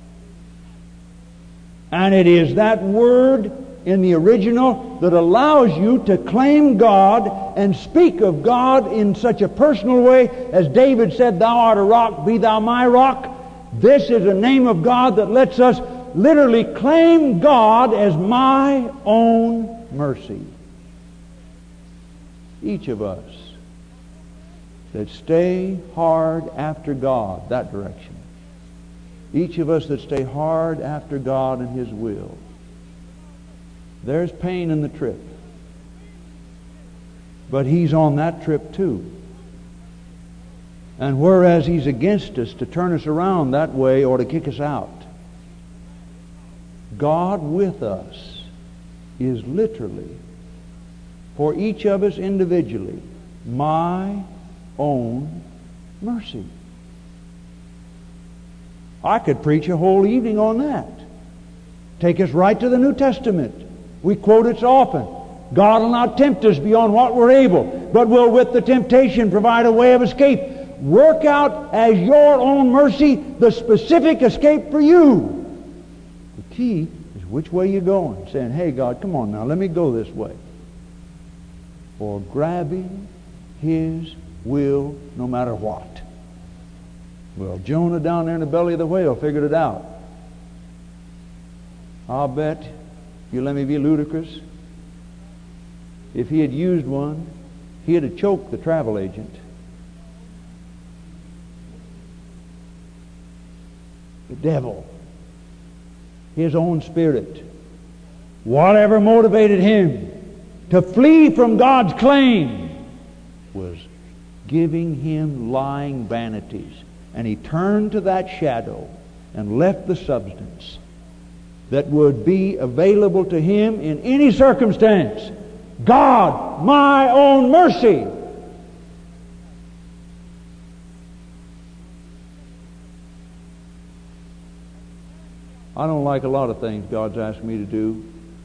And it is that word in the original that allows you to claim God and speak of God in such a personal way as David said, "Thou art a rock, be thou my rock." This is a name of God that lets us literally claim God as my own mercy. Each of us that stay hard after God, that direction. Each of us that stay hard after God and His will. There's pain in the trip. But He's on that trip too. And whereas He's against us to turn us around that way or to kick us out, God with us is literally, for each of us individually, my own mercy. I could preach a whole evening on that. Take us right to the New Testament. We quote it so often. God will not tempt us beyond what we're able, but will with the temptation provide a way of escape. Work out as your own mercy the specific escape for you. The key is which way you're going. Saying, "Hey God, come on now, let me go this way." Or grabbing His will no matter what. Well, Jonah down there in the belly of the whale figured it out. I'll bet, you let me be ludicrous, if he had used one, he'd have choked the travel agent. The devil, his own spirit, whatever motivated him to flee from God's claim was giving him lying vanities. And he turned to that shadow and left the substance that would be available to him in any circumstance. God, my own mercy. I don't like a lot of things God's asked me to do,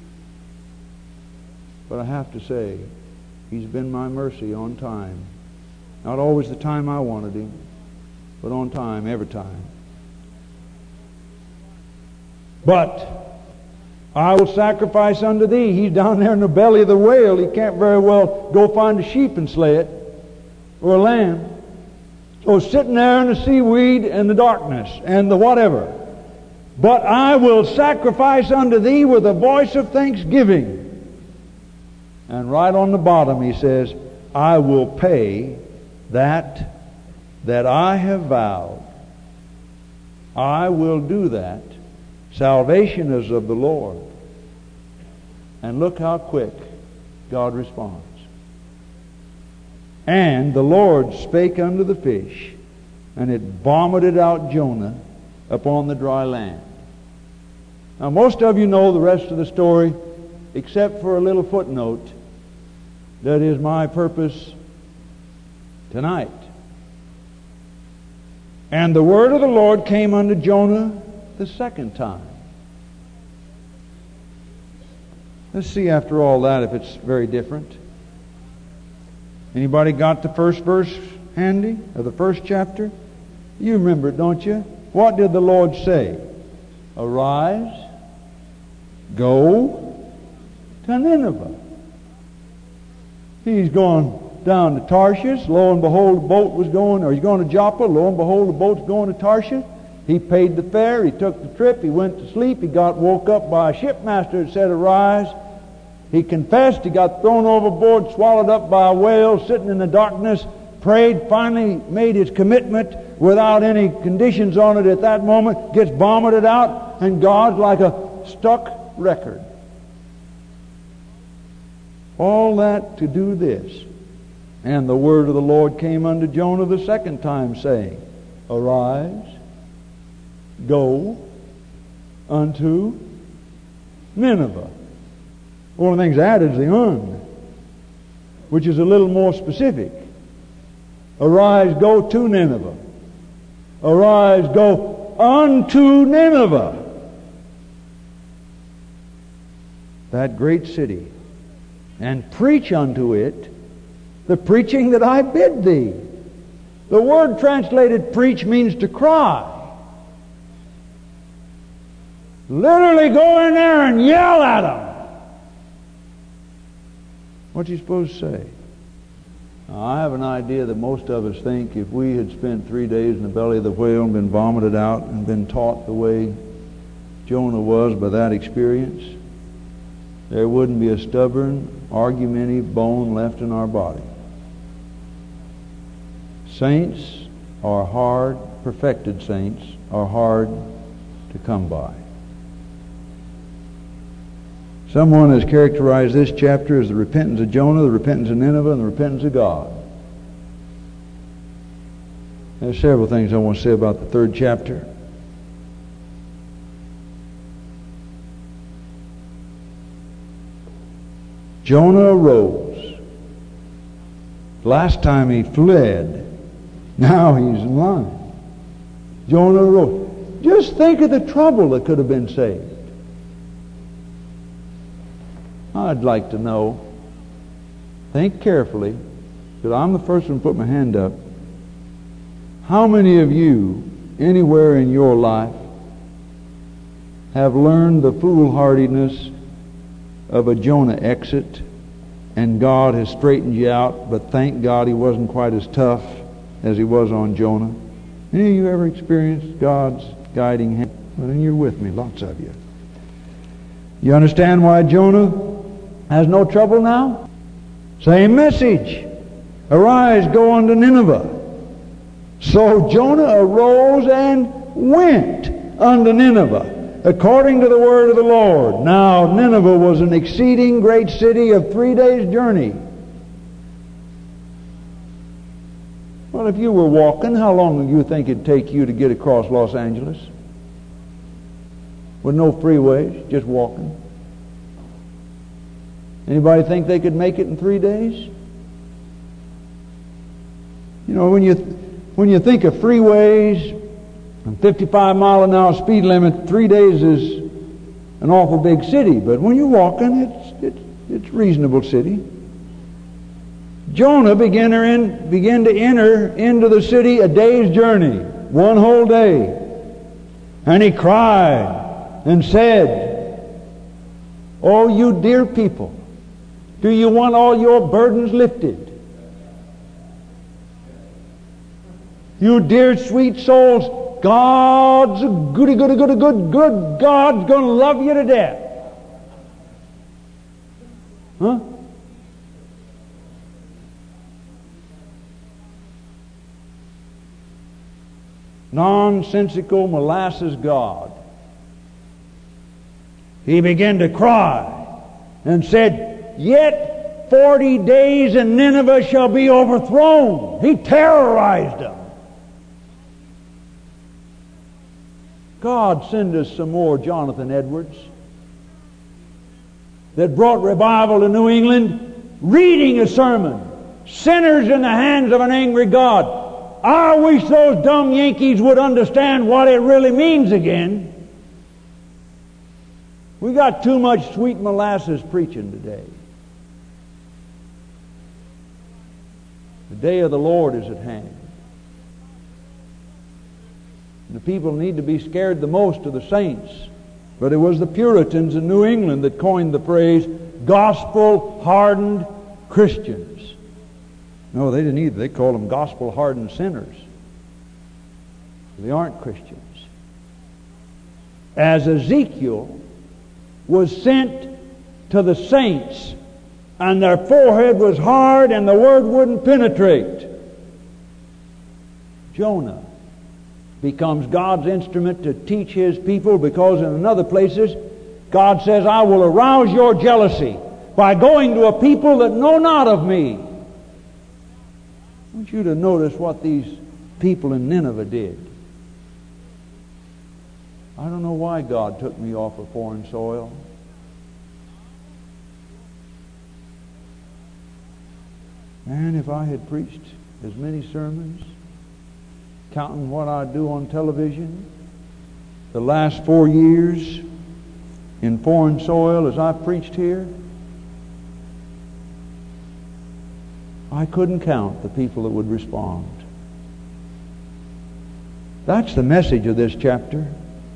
but I have to say, He's been my mercy on time. Not always the time I wanted Him, but on time, every time. But I will sacrifice unto thee. He's down there in the belly of the whale. He can't very well go find a sheep and slay it, or a lamb. So sitting there in the seaweed and the darkness and the whatever. But I will sacrifice unto thee with a voice of thanksgiving. And right on the bottom he says, I will pay that I have vowed. I will do that. Salvation is of the Lord. And look how quick God responds. And the Lord spake unto the fish, and it vomited out Jonah upon the dry land. Now most of you know the rest of the story, except for a little footnote. That is my purpose tonight. And the word of the Lord came unto Jonah the second time. Let's see after all that if it's very different. Anybody got the first verse handy of the first chapter? You remember it, don't you? What did the Lord say? Arise, go to Nineveh. He's going down to Tarshish. Lo and behold, the boat was going, or he's going to Joppa. Lo and behold, the boat's going to Tarshish. He paid the fare. He took the trip. He went to sleep. He got woke up by a shipmaster that said, arise. He confessed. He got thrown overboard, swallowed up by a whale, sitting in the darkness, prayed, finally made his commitment without any conditions on it at that moment, gets vomited out, and God's like a stuck record. All that to do this. And the word of the Lord came unto Jonah the second time, saying, arise, go unto Nineveh. One of the things added is the which is a little more specific. Arise, go to Nineveh. Arise, go unto Nineveh, that great city, and preach unto it the preaching that I bid thee. The word translated preach means to cry. Literally go in there and yell at them. What's he supposed to say? Now, I have an idea that most of us think if we had spent 3 days in the belly of the whale and been vomited out and been taught the way Jonah was by that experience, there wouldn't be a stubborn, argumentative bone left in our body. Saints are hard, perfected saints are hard to come by. Someone has characterized this chapter as the repentance of Jonah, the repentance of Nineveh, and the repentance of God. There's several things I want to say about the third chapter. Jonah arose. Last time he fled. Now he's in line. Jonah arose. Just think of the trouble that could have been saved. I'd like to know, think carefully, because I'm the first one to put my hand up. How many of you, anywhere in your life, have learned the foolhardiness of a Jonah exit, and God has straightened you out, but thank God he wasn't quite as tough as he was on Jonah? Any of you ever experienced God's guiding hand? Well, then you're with me, lots of you. You understand why Jonah has no trouble now? Same message. Arise, go unto Nineveh. So Jonah arose and went unto Nineveh, according to the word of the Lord. Now Nineveh was an exceeding great city of 3 days' journey. Well, if you were walking, how long do you think it'd take you to get across Los Angeles? With no freeways, just walking. Anybody think they could make it in 3 days? You know, when you think of freeways and 55-mile-an-hour speed limit, 3 days is an awful big city. But when you're walking, it's a reasonable city. Jonah began to enter into the city a day's journey, one whole day. And he cried and said, "Oh, you dear people, do you want all your burdens lifted? You dear sweet souls, God's a good God's going to love you to death." Huh? Nonsensical molasses God. He began to cry and said, "Yet 40 days and Nineveh shall be overthrown." He terrorized them. God, send us some more Jonathan Edwards that brought revival to New England reading a sermon, sinners in the hands of an angry God. I wish those dumb Yankees would understand what it really means again. We got too much sweet molasses preaching today. The day of the Lord is at hand. And the people need to be scared the most of the saints. But it was the Puritans in New England that coined the phrase, gospel-hardened Christians. No, they didn't either. They called them gospel-hardened sinners. They aren't Christians. As Ezekiel was sent to the saints, and their forehead was hard and the word wouldn't penetrate, Jonah becomes God's instrument to teach His people, because in other places God says, I will arouse your jealousy by going to a people that know not of me. I want you to notice what these people in Nineveh did. I don't know why God took me off of foreign soil. Man, if I had preached as many sermons, counting what I do on television, the last 4 years in foreign soil as I preached here, I couldn't count the people that would respond. That's the message of this chapter.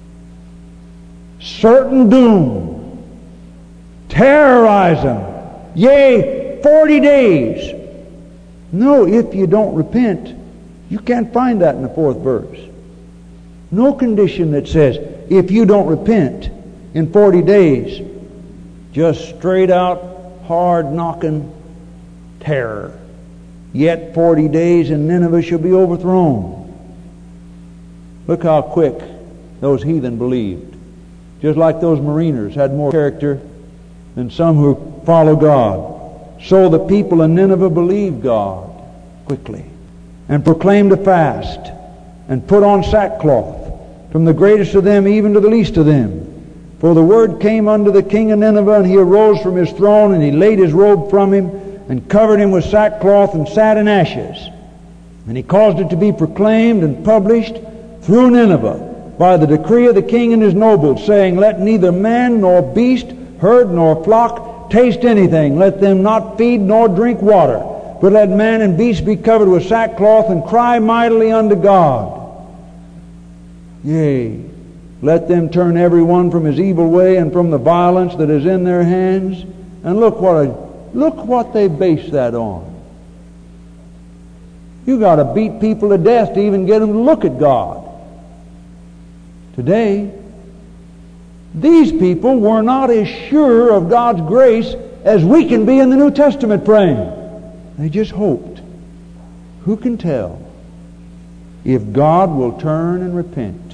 Certain doom. Terrorize them. Yea, 40 days. No, if you don't repent. You can't find that in the 4th verse. No condition that says, if you don't repent in 40 days, just straight out, hard knocking terror. Yet 40 days and Nineveh shall be overthrown. Look how quick those heathen believed. Just like those mariners had more character than some who follow God. So the people of Nineveh believed God quickly, and proclaimed a fast, and put on sackcloth, from the greatest of them even to the least of them. For the word came unto the king of Nineveh, and he arose from his throne, and he laid his robe from him, and covered him with sackcloth, and sat in ashes. And he caused it to be proclaimed and published through Nineveh, by the decree of the king and his nobles, saying, let neither man nor beast, herd nor flock taste anything. Let them not feed nor drink water, but let man and beast be covered with sackcloth, and cry mightily unto God. Yea, let them turn every one from his evil way and from the violence that is in their hands. And look what they base that on. You got to beat people to death to even get them to look at God. Today, these people were not as sure of God's grace as we can be in the New Testament praying. They just hoped. Who can tell if God will turn and repent?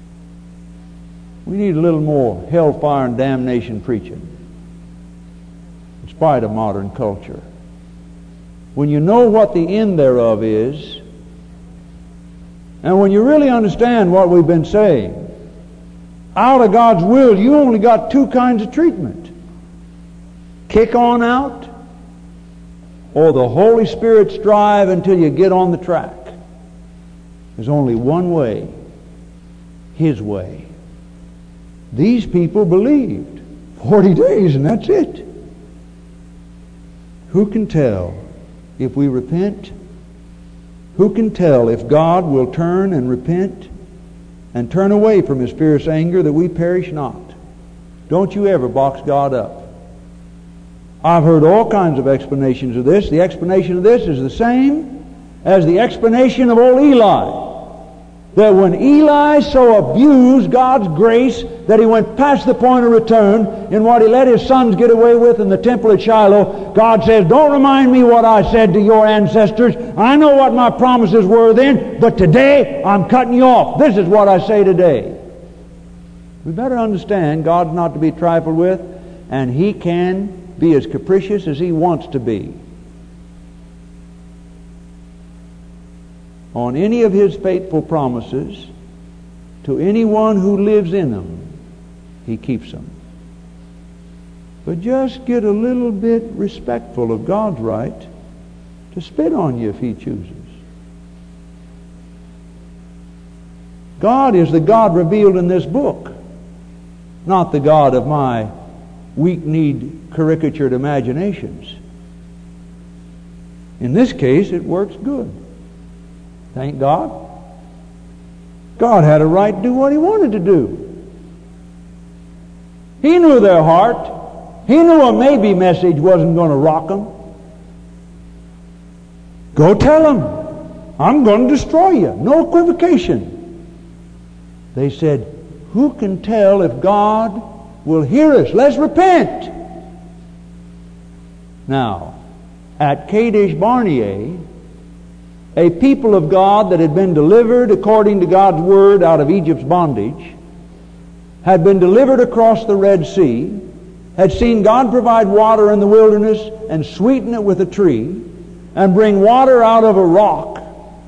We need a little more hellfire and damnation preaching, in spite of modern culture. When you know what the end thereof is, and when you really understand what we've been saying, out of God's will, you only got 2 kinds of treatment. Kick on out, or the Holy Spirit strive until you get on the track. There's only one way, His way. These people believed 40 days and that's it. Who can tell if we repent? Who can tell if God will turn and repent and turn away from His fierce anger, that we perish not? Don't you ever box God up. I've heard all kinds of explanations of this. The explanation of this is the same as the explanation of old Eli. That when Eli so abused God's grace that he went past the point of return in what he let his sons get away with in the temple at Shiloh, God says, don't remind me what I said to your ancestors. I know what my promises were then, but today I'm cutting you off. This is what I say today. We better understand God's not to be trifled with, and He can be as capricious as He wants to be. On any of His faithful promises, to anyone who lives in them, He keeps them. But just get a little bit respectful of God's right to spit on you if He chooses. God is the God revealed in this book, not the God of my weak-kneed, caricatured imaginations. In this case, it works good. Thank God. God had a right to do what He wanted to do. He knew their heart. He knew a maybe message wasn't going to rock them. Go tell them, I'm going to destroy you. No equivocation. They said, who can tell if God will hear us? Let's repent. Now, at Kadesh Barnea, a people of God that had been delivered according to God's word out of Egypt's bondage, had been delivered across the Red Sea, had seen God provide water in the wilderness and sweeten it with a tree, and bring water out of a rock.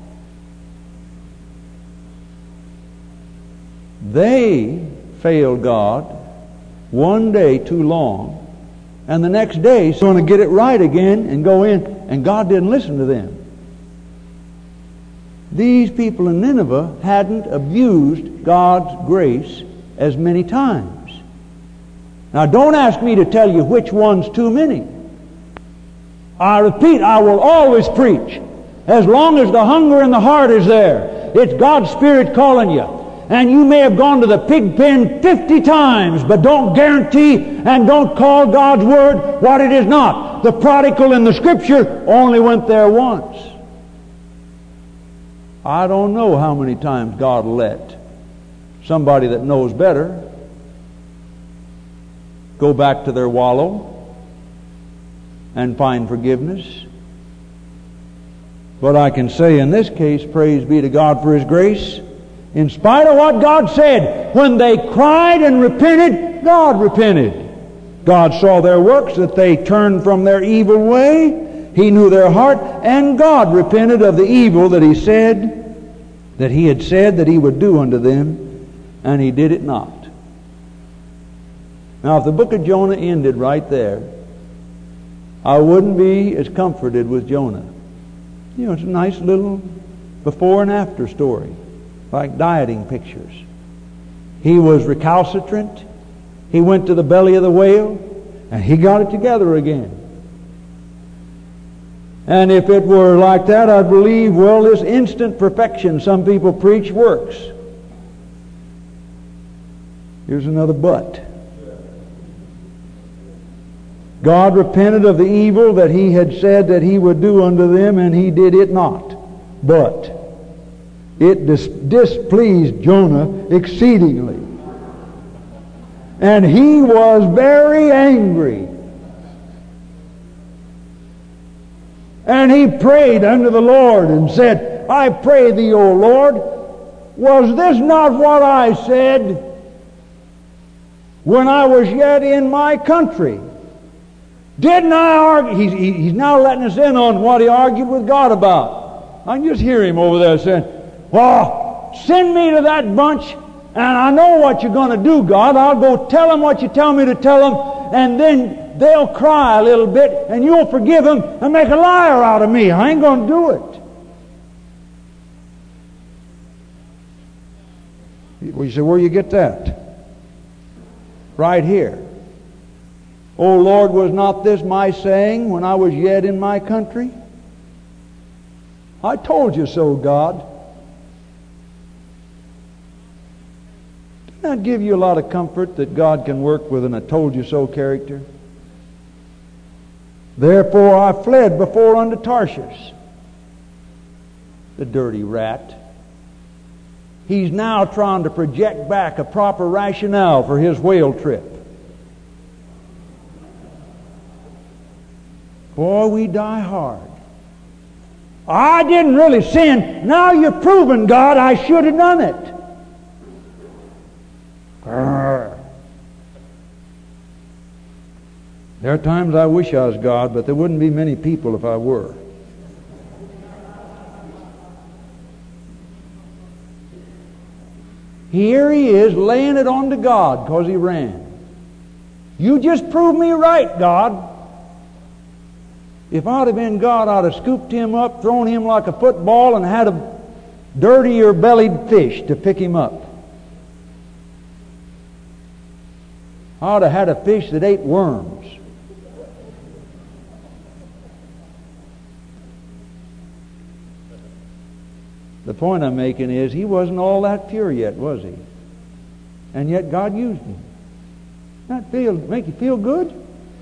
They failed God one day too long, and the next day going to get it right again and go in, and God didn't listen to them. These people in Nineveh hadn't abused God's grace as many times. Now don't ask me to tell you which one's too many. I repeat, I will always preach as long as the hunger in the heart is there. It's God's Spirit calling you. And you may have gone to the pig pen 50 times, but don't guarantee and don't call God's Word what it is not. The prodigal in the Scripture only went there once. I don't know how many times God let somebody that knows better go back to their wallow and find forgiveness. But I can say in this case, praise be to God for His grace. In spite of what God said, when they cried and repented, God repented. God saw their works, that they turned from their evil way. He knew their heart, and God repented of the evil that He said, that He had said that He would do unto them, and He did it not. Now, if the book of Jonah ended right there, I wouldn't be as comforted with Jonah. You know, it's a nice little before and after story, like dieting pictures. He was recalcitrant. He went to the belly of the whale, and he got it together again. And if it were like that, I believe, well, this instant perfection some people preach works. Here's another but. God repented of the evil that He had said that He would do unto them, and He did it not. But it displeased Jonah exceedingly. And he was very angry. And he prayed unto the Lord and said, I pray thee, O Lord, was this not what I said when I was yet in my country? Didn't I argue? He's now letting us in on what he argued with God about. I can just hear him over there saying, well, send me to that bunch, and I know what you're going to do, God. I'll go tell them what you tell me to tell them, and then they'll cry a little bit, and you'll forgive them and make a liar out of me. I ain't going to do it. Well, you say, where you get that? Right here. O Lord, was not this my saying when I was yet in my country? I told you so, God. Doesn't that give you a lot of comfort that God can work with an I told you so character? Therefore I fled before unto Tarshish. The dirty rat. He's now trying to project back a proper rationale for his whale trip. Boy, we die hard. I didn't really sin. Now you're proving, God, I should have done it. There are times I wish I was God, but there wouldn't be many people if I were. Here he is laying it on to God because he ran. You just prove me right, God. If I'd have been God, I'd have scooped him up, thrown him like a football, and had a dirtier-bellied fish to pick him up. I'd have had a fish that ate worms. The point I'm making is he wasn't all that pure yet, was he? And yet God used him. That make you feel good?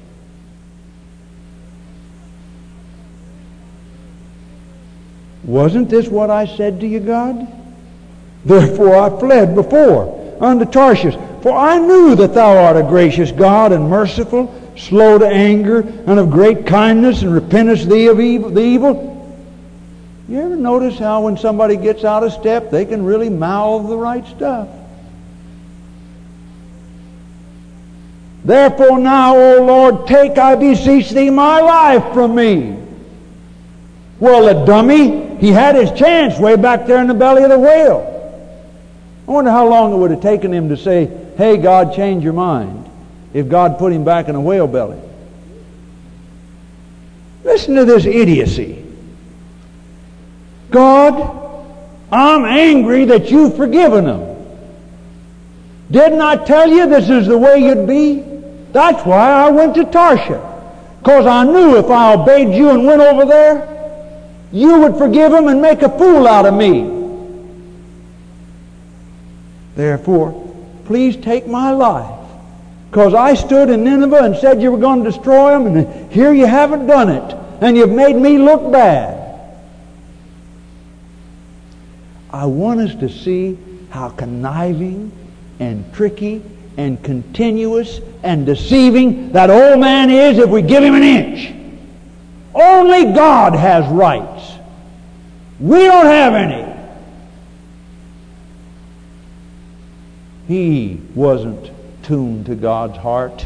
Wasn't this what I said to you, God? Therefore I fled before unto Tarshish. For I knew that thou art a gracious God and merciful, slow to anger, and of great kindness, and repentest thee of the evil. You ever notice how when somebody gets out of step, they can really mouth the right stuff? Therefore now, O Lord, take, I beseech thee, my life from me. Well, the dummy, he had his chance way back there in the belly of the whale. I wonder how long it would have taken him to say, hey, God, change your mind, if God put him back in a whale belly. Listen to this idiocy. God, I'm angry that you've forgiven him. Didn't I tell you this is the way you'd be? That's why I went to Tarshish. Because I knew if I obeyed you and went over there, you would forgive him and make a fool out of me. Therefore, please take my life. Because I stood in Nineveh and said you were going to destroy them, and here you haven't done it. And you've made me look bad. I want us to see how conniving and tricky and continuous and deceiving that old man is if we give him an inch. Only God has rights. We don't have any. He wasn't tuned to God's heart.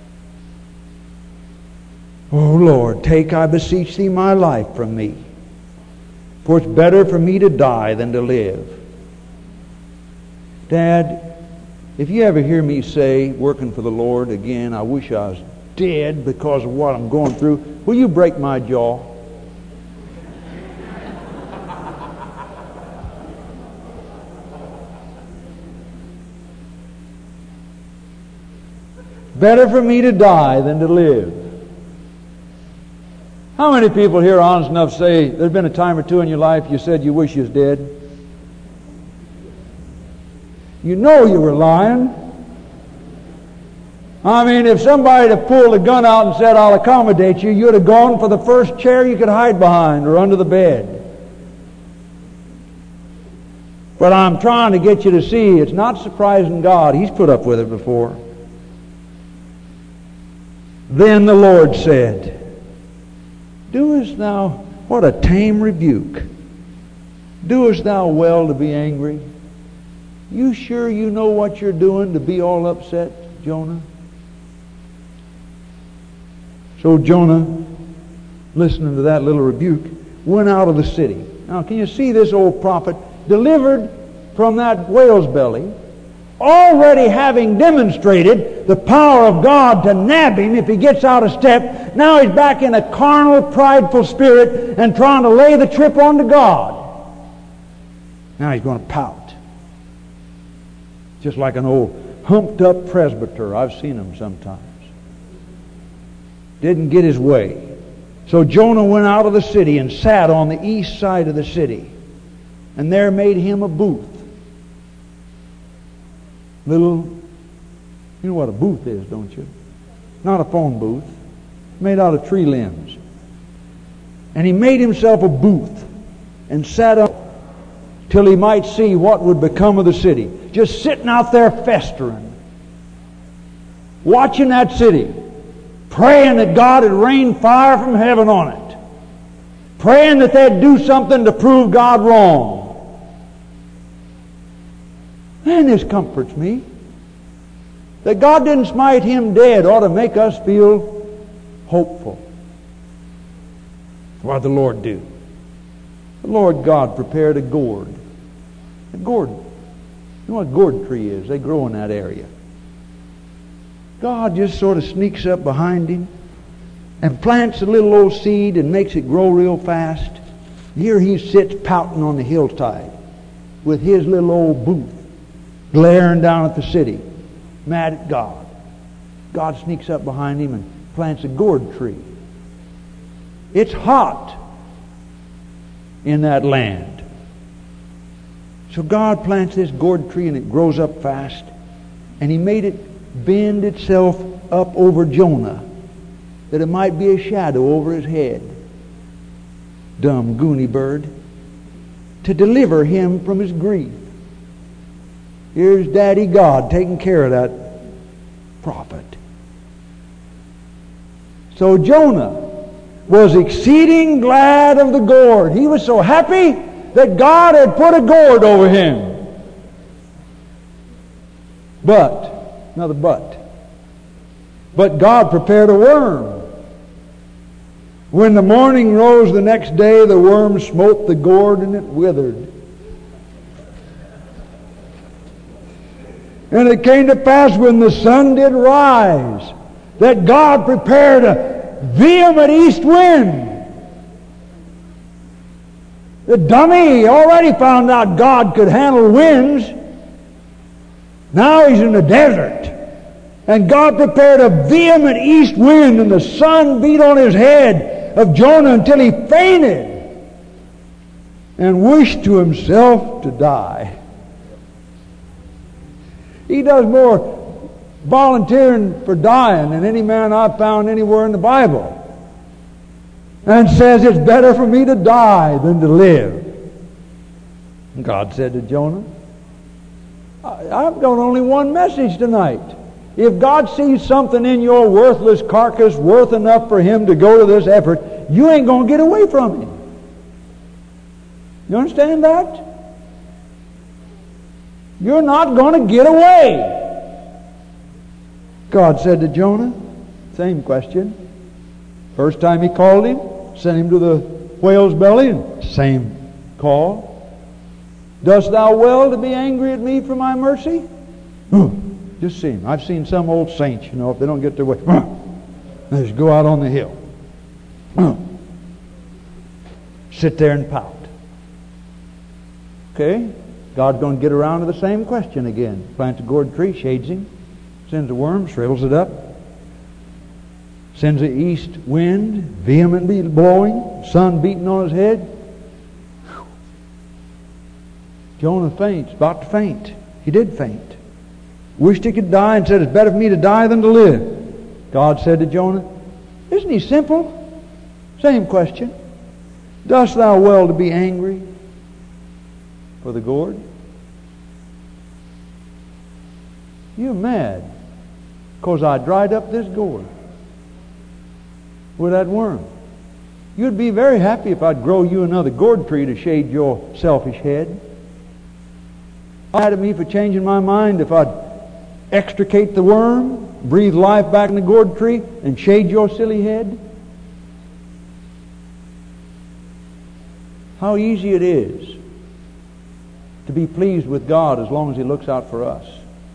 Oh Lord, take, I beseech thee, my life from me. For it's better for me to die than to live. Dad, if you ever hear me say, working for the Lord again, I wish I was dead because of what I'm going through, will you break my jaw? Better for me to die than to live. How many people here honest enough say there's been a time or two in your life you said you wish you was dead? You know you were lying. I mean, if somebody had pulled a gun out and said, I'll accommodate you, you'd have gone for the first chair you could hide behind or under the bed. But I'm trying to get you to see it's not surprising God. He's put up with it before. Then the Lord said, doest thou, what a tame rebuke, doest thou well to be angry? You sure you know what you're doing to be all upset, Jonah? So Jonah, listening to that little rebuke, went out of the city. Now can you see this old prophet delivered from that whale's belly, already having demonstrated the power of God to nab him if he gets out of step. Now he's back in a carnal, prideful spirit and trying to lay the trip onto God. Now he's going to pout. Just like an old humped up presbyter. I've seen him sometimes. Didn't get his way. So Jonah went out of the city and sat on the east side of the city. And there made him a booth. Little, you know what a booth is, don't you? Not a phone booth. Made out of tree limbs. And he made himself a booth and sat up till he might see what would become of the city. Just sitting out there festering. Watching that city. Praying that God would rain fire from heaven on it. Praying that they'd do something to prove God wrong. Man, this comforts me. That God didn't smite him dead ought to make us feel hopeful. What did the Lord do? The Lord God prepared a gourd. A gourd. You know what a gourd tree is? They grow in that area. God just sort of sneaks up behind him and plants a little old seed and makes it grow real fast. Here he sits pouting on the hillside with his little old booth, glaring down at the city, mad at God. God sneaks up behind him and plants a gourd tree. It's hot in that land. So God plants this gourd tree and it grows up fast. And he made it bend itself up over Jonah, that it might be a shadow over his head. Dumb goony bird. To deliver him from his grief. Here's Daddy God taking care of that prophet. So Jonah was exceeding glad of the gourd. He was so happy that God had put a gourd over him. Another but God prepared a worm. When the morning rose the next day, the worm smote the gourd and it withered. And it came to pass when the sun did rise, that God prepared a vehement east wind. The dummy already found out God could handle winds. Now he's in the desert. And God prepared a vehement east wind, and the sun beat on his head of Jonah until he fainted and wished to himself to die. He does more volunteering for dying than any man I've found anywhere in the Bible, and says it's better for me to die than to live. And God said to Jonah, I've got only one message tonight. If God sees something in your worthless carcass worth enough for him to go to this effort, you ain't going to get away from him. You understand that? You're not going to get away. God said to Jonah, same question. First time he called him, sent him to the whale's belly, and same call. Dost thou well to be angry at me for my mercy? Just see him. I've seen some old saints, if they don't get their way, they just go out on the hill. Sit there and pout. Okay? God's going to get around to the same question again. Plants a gourd tree, shades him, sends a worm, shrivels it up, sends an east wind, vehemently blowing, sun beating on his head. Jonah faints, about to faint. He did faint. Wished he could die and said, it's better for me to die than to live. God said to Jonah, isn't he simple? Same question. Dost thou well to be angry for the gourd? You're mad because I dried up this gourd with that worm. You'd be very happy if I'd grow you another gourd tree to shade your selfish head. Mad at me for changing my mind if I'd extricate the worm, breathe life back in the gourd tree, and shade your silly head? How easy it is to be pleased with God as long as he looks out for us.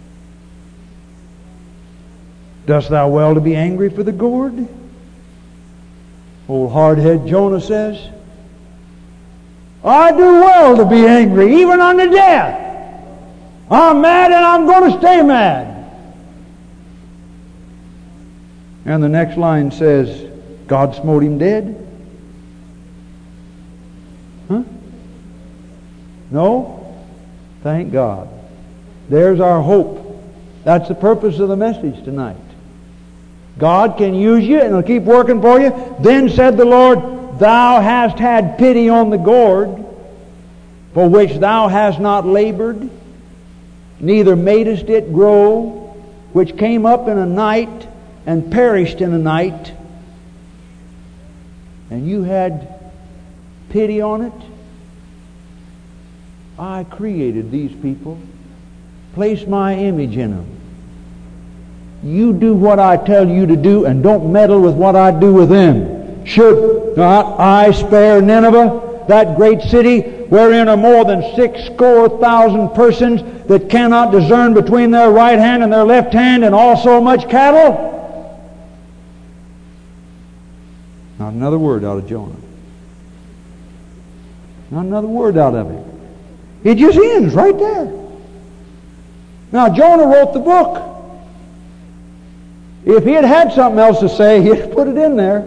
Dost thou well to be angry for the gourd? Old hardhead Jonah says, I do well to be angry, even unto death. I'm mad and I'm going to stay mad. And the next line says, God smote him dead. Huh? No? Thank God. There's our hope. That's the purpose of the message tonight. God can use you and He'll keep working for you. Then said the Lord, Thou hast had pity on the gourd, for which thou hast not labored, neither madest it grow, which came up in a night and perished in a night. And you had pity on it. I created these people, placed my image in them. You do what I tell you to do and don't meddle with what I do with them. Should not I spare Nineveh, that great city wherein are more than 6,000 persons that cannot discern between their right hand and their left hand, and also much cattle? Not another word out of Jonah. Not another word out of him. It just ends right there. Now, Jonah wrote the book. If he had had something else to say, he'd put it in there.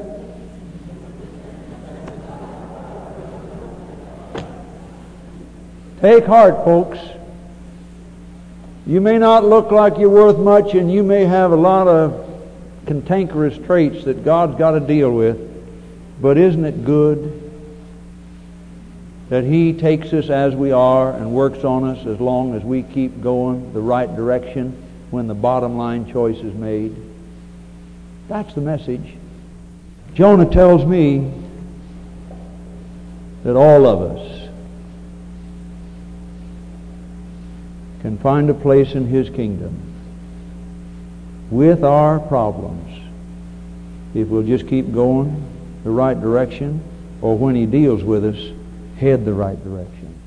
Take heart, folks. You may not look like you're worth much, and you may have a lot of cantankerous traits that God's got to deal with, but isn't it good that He takes us as we are and works on us as long as we keep going the right direction when the bottom line choice is made? That's the message. Jonah tells me that all of us can find a place in His kingdom with our problems if we'll just keep going the right direction, or when He deals with us, head the right direction.